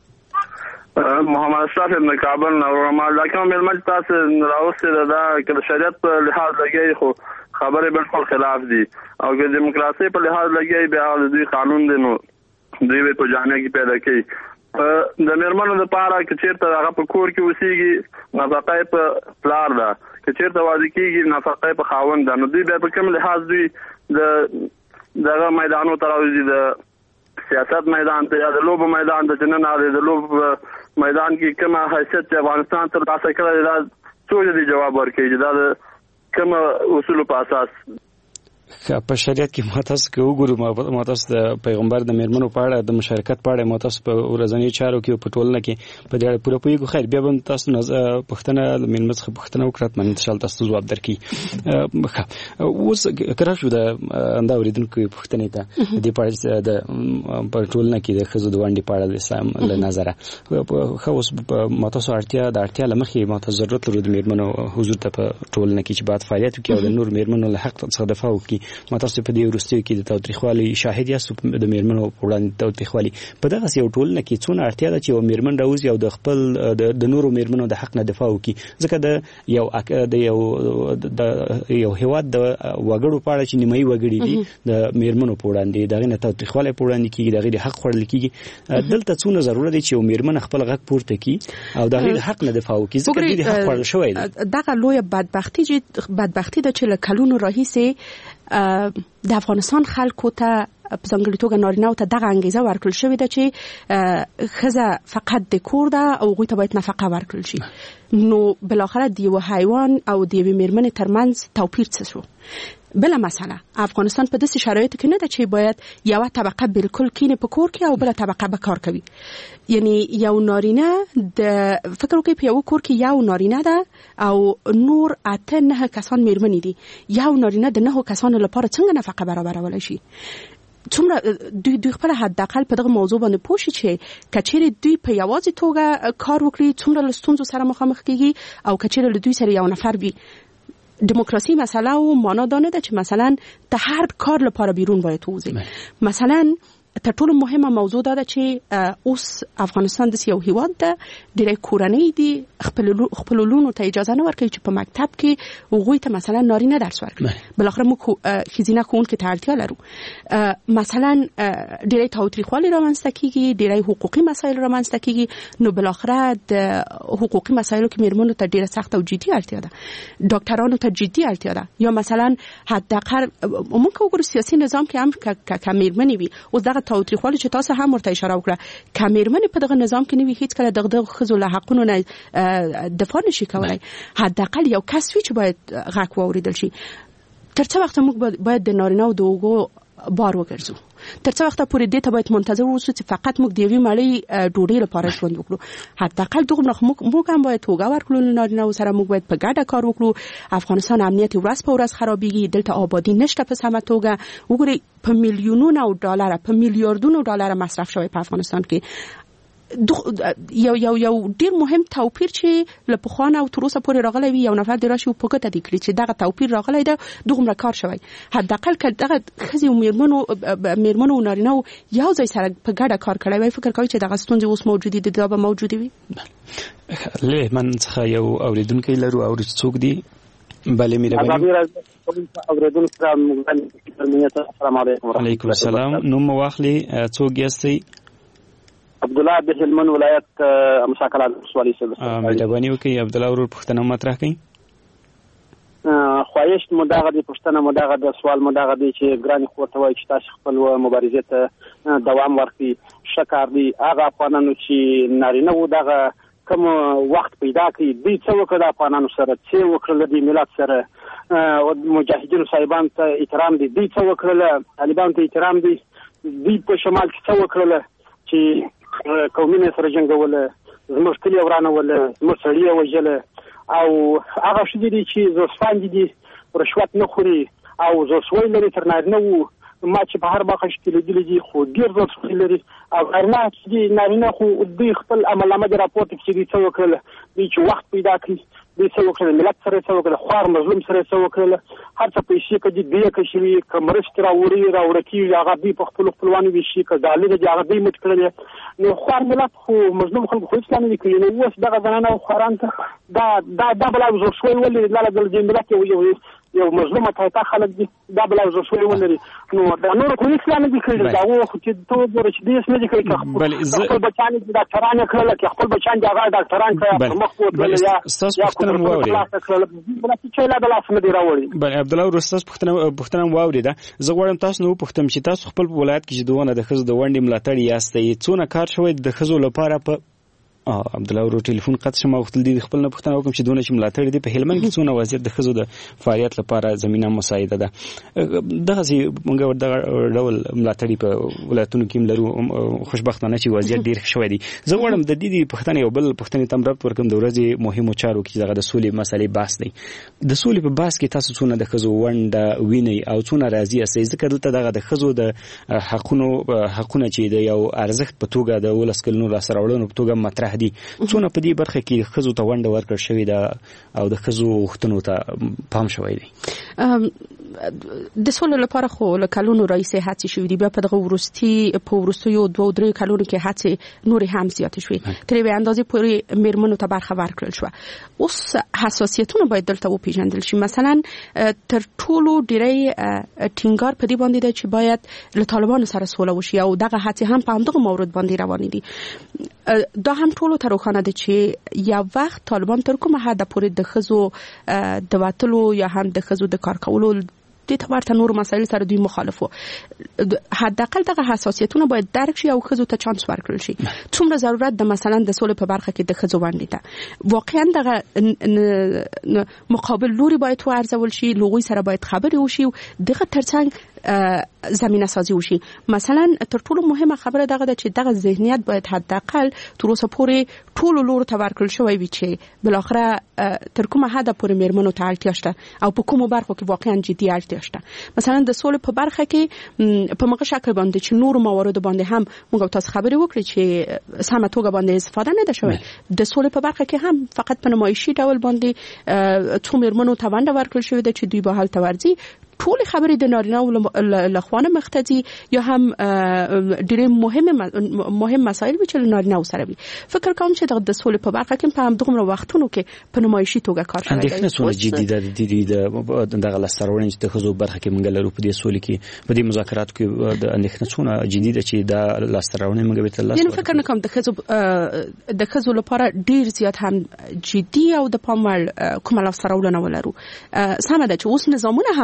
محمد اشرف ابن کابل نورمال لکه میرمن تاسو راوسته ده که شریعت په لحاظ لګي خو خبره بالکل خلاف دي او که دیموکراسي په لحاظ لګي بیا د قانون دی نو دوی په جامعه کې پیدا کوي. د میرمنو لپاره چې چیرته هغه په کور کې اوسېږي نفقه په پلار ده، که چیرته واده کېږي نفقه په خاوند ده. نو دوی بیا په کوم لحاظ دوی د دغه میدانو ته راوځي، د سیاست میدان ته یا د لوبو میدان ته چې نن هغه د لوبو میدان کې کومه حیثیت چې افغانستان ترلاسه کړی دا څوک دې جواب ورکوي چې دا د کوم اصولو په اساس په شریعت کې ماتاس کې وګورو ماتاس د پیغمبر د میرمنو په اړه د مشارکت په اړه ماتاس په ورځنی چارو کې په ټولنه کې په دې اړه پوره پوهیږو. خیر بیا به تاسو پوښتنه میرمن څخه پوښتنه وکړم، من ان شاء الله تاسو جواب درکړي. اوس کړه شو د انده اوریدونکو پوښتنې ته د پاره د په ټولنه کې د خزو د وانډي په اړه د اسلام له نظره خو اوس ماتاس اړتیا د اړتیا لمخې ماتاس ضرورت لري د میرمنو حضور ته په ټولنه کې چې بعد فعالیت وکړي او د نور میرمنو له حق څخه دفاع وکړي. ماتاسو په دې وروستیو کې د تاوتریخوالي شاهد یاست د میرمنو په وړاندې تاوتریخوالي په دغه یو ټولنه کې څونه اړتیا ده چې یو میرمن راوځي او د خپل د نورو میرمنو د حق نه دفاع وکړي، ځکه د یو د یو د یو هیواد د وګړو په اړه چې نیمایي وګړي دي د میرمنو په وړاندې دغه نه تاوتریخوالي په وړاندې کېږي، دغه د حق خوړل کېږي. دلته څونه ضرورت دی چې یو میرمن خپل غږ پورته کړي او دغه د حق نه دفاع وکړي، ځکه د حق خوړل شوی دی. دغه لویه بدبختی چې بدبختی ده چې له کلونو راهیسې د افغانستان خلکو ته په ځانګړي توګه نارینه‌و ته دغه انګیزه ورکړل شوې ده چې ښځه فقط د کور ده او هغوی ته باید نفقه ورکړل شي. نو بالاخره د یوه حیوان او د یوې میرمنې ترمنځ توپیر څه شو؟ بله مسئله افغانستان په داسې شرایطو کې نه ده چې باید یوه طبقه بالکل کینې په کور کې او بله طبقه به کار کوي. یعنی یو نارینه د فکر وکړئ په یو کور کې یو نارینه ده او نور اته نه کسان میرمنې دي، یو نارینه د نهو کسانو لپاره څنګه نفقه برابرولی شي؟ څومره دوی دوی خپل حداقل په دغه موضوع باندې پوه شي چې کچېرې دوی په یوازې توګه کار وکړي څومره له ستونزو سره مخامخ کېږي او کچېرې له دوی سره یو نفر وي. دموکراسی مسئله و معنا دا نه ده چې مثلا ته هر کار لپاره بیرون باید ووځي. مثلا تر ټولو مهمه موضوع دا ده چې اوس افغانستان د یو هیواد ده، ډېری کورنۍ دي خپل خپل لونو ته اجازه نه ورکوي چې په مکتب کې هغوی ته مثلا نارینه درس ورکړي. بالاخره موږ ښځینه ښوونکو ته اړتیا لرو. مثلا ډېری تاوتریخوالي رامنځته کېږي، ډېری حقوقي مسایل رامنځته کېږي، نو بالاخره د حقوقي مسایلو کې میرمنو ته ډېره سخته او جدي اړتیا ده، ډاکټرانو ته جدي اړتیا ده. یا مثلا حداقل موږ که وګورو سیاسي نظام کې هم که میرمنې وي، اوس دغه تاوتریخوالي چې تاسو هم ورته اشاره وکړه، که میرمنې په دغه نظام کې نه وي هیڅ کله دغه ښځو له حقونو نه دفاع نشي کولی. حداقل یو کس وي چې باید غږ واورېدل شي. تر څه وخته موږ باید د نارینه او د هغو بار وګرځو. تر څو وخت پورې دې ته باید منتظر اوسو چې فقط موږ د یوې مړۍ ډوډۍ لپاره ژوند وکړو. حداقل دغه موږ هم باید توګه ورکړو نارینه سره، موږ باید په ګډه کار وکړو. افغانستان امنیت ورځ په ورځ خرابېږي، دلته آبادی نشته په سمه توګه. وګورئ په میلیونونو ډالر په میلیاردونو ډالر مصرف شوی په افغانستان کې. یو یو یو ډیر مهم توپیر چې له پخوانه او تر اوسه پورې راغلی وي، یو نفر دی راشي په ګټه دی کړي چې دغه توپیر راغلی ده، دغومره کار شوی. حداقل که دغه ښځې او میرمنو میرمنو او نارینهو یو ځای سره په ګډه کار کړی وای، فکر کوي چې دغه ستونزې اوس موجودې دي، دا به موجودې وي. له من څخه یو اوریدونکی لرو او څوک دی؟ بله مهرباني. علیکم السلام. نوم واخلي، څوک یاستئ؟ عبدالله د هلمند ولایت مشاکل ولسوالۍ څخه. مهرباني وکړئ عبدالله ورور پوښتنه مطرح کړئ. خواهش مو دغه دی، پوښتنه مو دغه د سوال مو دغه دی چې ګراني خور ته وایي چې تاسو خپل مبارزې ته دوام ورکړئ. ښه کار دی. هغه افغانانو چې نارینه وو دغه کوم وخت پیدا کړي، دوی څه وکړه د افغانانو سره، څه وکړل د ملت سره، مجاهدینو صاحبانو ته احترام دی، دوی څه وکړل، طالبانو ته احترام دی، دوی په شمال کې څه وکړل چې قومونه سره جنګول، زموږ کلی ورانول، زموږ سړي وژل، او هغه ښځې دي چې زوسفان دي، رشوت نه خوري او زوسوی لري تر نارینه وو. ما چې په هر باغ کې لیدلي دي خو ډېر زوسوی لري، او نارینه چې دي نارینه خو دوی خپل عملنامه د راپورټ کې دي څه وکړل، دوی چې وخت پیدا کړي، دوی څه وکړل، ملت سره څه وکړل، خوار مظلوم سره څه وکړل، هر څه پیسې کړي دی کشوي، که مرستې راوړي راوړه کېږي هغه دوی په خپلو خپلوانو ویشي، که ډالۍ دي هغه دوی مټ کړلې. نو خوار ملت خو مظلوم خلکو خو هېڅ نه دي کړي. نو اوس دغه زنانه او خواران ته دا دا دا بلا زور شوی ولري، لاله د دې ملت یو یو یو مظلومه ټایټه خلک دي، دا بلا زور شوی ولري. نو دا نور خو هېڅ نه دي کړي، دا هغه خو چې ته وګورې چې دې نه دي کړي، خپل بچیان یې ډاکټران یې کړل، که خپل بچیان دي هغه ډاکټران کړه مخ وتړل یا ستاسو پوښتنه مو واورېده. بله عبدالله ورور ستاسو پوښتنه پوښتنه مو واورېده. زه غواړم تاسو نه وپوښتم چې تاسو خپل ولایت کې چې دونه د ښځو د ونډې ملاتړ یاستئ، څونه کار شوی د ښځو لپاره په عبدالله ورور ټلیفون قطع شم او غوښتل دي خپل نه پوښتنه وکړم چې دونه چې ملاتړ دي په هلمند کې څونه وضعیت د ښځو د فعالیت لپاره زمینه مساعده ده. دغسې موږ دغه ډول ملاتړي په ولایتونو کې لرو، خوشبختانه چې وضعیت ډېر ښه شوی دی. زه غواړم د دې پوښتنې یو بل پوښتنې ته هم ربط ورکړم د ورځې مهمو چارو کې چې دغه د سولې مسلې بحث دی. د سولې په بحث کې تاسو څونه د ښځو ونډه وینئ او څونه راضي یاستئ؟ ځکه دلته دغه د ښځو د حقونو حقونه چې د یو ارزښت په توګه د ولس کلونو لاسته راوړنو په توګه مطرح دي، څونه په دې برخه کې ښځو ته ونډه ورکړل شوې ده او د ښځو غوښتنو ته پام شوی دی؟ د سولې لپاره خو له کلونو راهیسې هڅې شوې دي، بیا په دغه وروستي په وروستیو دوه درې کلونو کې هڅې نورې هم زیاتې شوې، تر یوې اندازې پورې میرمنو ته برخه ورکړل شوه. اوس حساسیتونه باید دلته وپېژندل شي. مثلا تر ټولو ډېری ټینګار په دې باندې دی چې باید له طالبانو سره سوله وشي، او دغه هڅې هم په همدغه مورد باندې روانې دي. دا هم ټولو ته روښانه ده چې یو وخت طالبان تر کومه حده پورې د ښځو د وتلو یا هم د ښځو د کار کولو دې ته ورته نور مسایل سره دوی مخالف وو. حداقل دغه حساسیتونه باید درک شي او ښځو ته چانس ورکړل شي. څومره ضرورت د مثلا د سولې په برخه کې د ښځو ونډې ته واقعا دغه مقابل لوري باید وارزول شي، لوګوي سره باید خبرې وشي، دغه ترڅنګ زمینه سازي وشي. مثلا تر ټولو مهمه خبره دغه ده چې دغه ذهنیت باید حداقل تر اوسه پورې ټولو لورو ته ورکړل شوی وي چې بلاخره تر کومه حده پورې میرمنو ته اړتیا شته او په کومو برخو کې واقعا جدي اړتیا شته. مثلا د سولې په برخه کې په مغه شکل باندې چې نور موارد باندې هم موږ تاسو خبرې وکړي چې سمه توګه باندې استفاده نه ده شوی. د سولې په برخه کې هم فقط په نمایشي ډول باندې څو میرمنو ته ونډه ورکړل شوې ده چې دوی به هلته ورځي. ټول خبرې د نارینه له خوانه مختدي یا هم ډېر مهم مهم مسایل چې له نارینه سره وي. فکر کوم چې د سولې په برخه کې په همدغه وختونو کې په نمایشي توګه کار شوی دی. اندېښنه څونه جدي ده د دې د دغه لاسته چې د ښځو برخه کې موږ لرو په دې سولې کې په دې مذاکراتو کې د اندېښنه څونه جدي ده چې دا لاسته راوړنې موږ به تل لاسته یعنی فکر نه کوم د ښځو د ښځو لپاره ډېر زیات هم جدي او د پام وړ کومه لاسته راوړنه ولرو. سمه ده چې اوس نظامونه هم دغه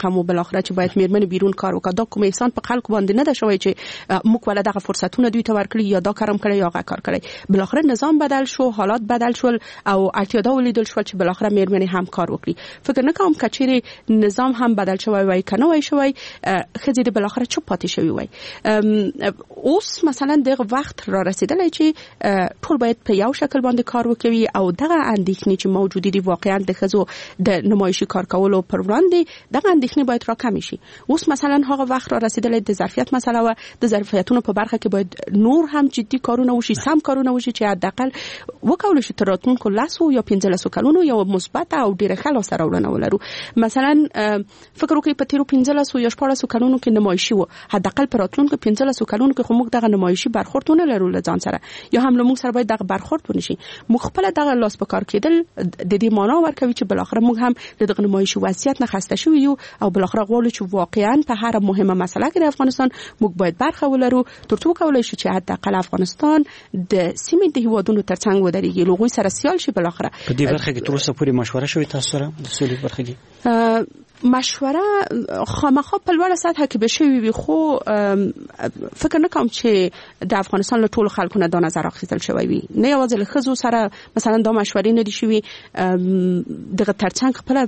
رقم و بلاخره چې باید میرمن بیرون کار وکړي دا کوم احسان په خلکو باندې نه ده شوی چې موږ ولا دغه فرصتونه دوی ته ورکړي یا دا کارم کړی یا هغه کار کړی. بلاخره نظام بدل شو، حالات بدل شول او اړتیا دا ولیدل شو چې بلاخره میرمن هم کار وکړي. فکر نه کوم کچېری نظام هم بدل شوی وای کنه وای شوی خځې د بلاخره چوپ پاتې شوی وای. اوس مثلا دغه وخت را رسیدلی چې ټول باید په یو شکل باندې کار وکوي او دغه اندېښنې چې موجودې دي واقعا د ښځو د نمایشي کار کولو پر وړاندې دغه اندېښنې باید راکمې شي. اوس مثلا هغه وخت را رسیدلی د ظرفیت مسله و د ظرفیتونو په برخه کې باید نور هم جدي کارونه وشي، سم کارونه وشي چې حداقل وکول شي تر راتلونکو لسو یا پنځلسو کلونو یو مثبت او ډیره ښه لاسته راوړنه ولرو. مثلا فکر وکړئ په تیرو پنځلسو یا شپاړسو کلونو کې نمایشي و، حداقل په راتلونکو پنځلسو کلونو کې خو موږ دغه نمایشي برخورد ونه لرو له ځان سره یا هم له موږ سره باید دغه برخورد ونشي. موږ خپل دغه لاس په کار کېدل د دې معنا ورکوي چې بلاخره موږ هم د دغه نمایشي وضعیت نه خسته شو یو او بلاخره غواړو چې واقعا په هر مهمه مسله کې د افغانستان موږ باید برخه ولرو تر څو کولای شو چې حداقل افغانستان د سیمې د هیوادونو ترڅنګ ودرېږي، لوګوي سره سیال شي. بلاخره په دې برخه کې تر اوسه پورې مشوره شوې تاسو سره د سولې برخه کې؟ مشوره خامخا په لوړه سطح کې به شوي وي، خو فکر نه کوم چې د افغانستان له ټولو خلکو نه دا نظر اخیستل شوی وي. نه یوازې له ښځو سره مثلا دا مشورې نه دي شوي، دغه ترڅنګ خپله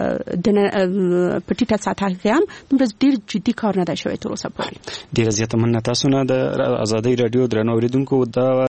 په ټیټه سطح کې هم دومره ډېر جدي کار نه دی شوی تر اوسه پورې. ډېره زیاته مننه تاسو نه د ازادۍ راډیو درنو اورېدونکو. دا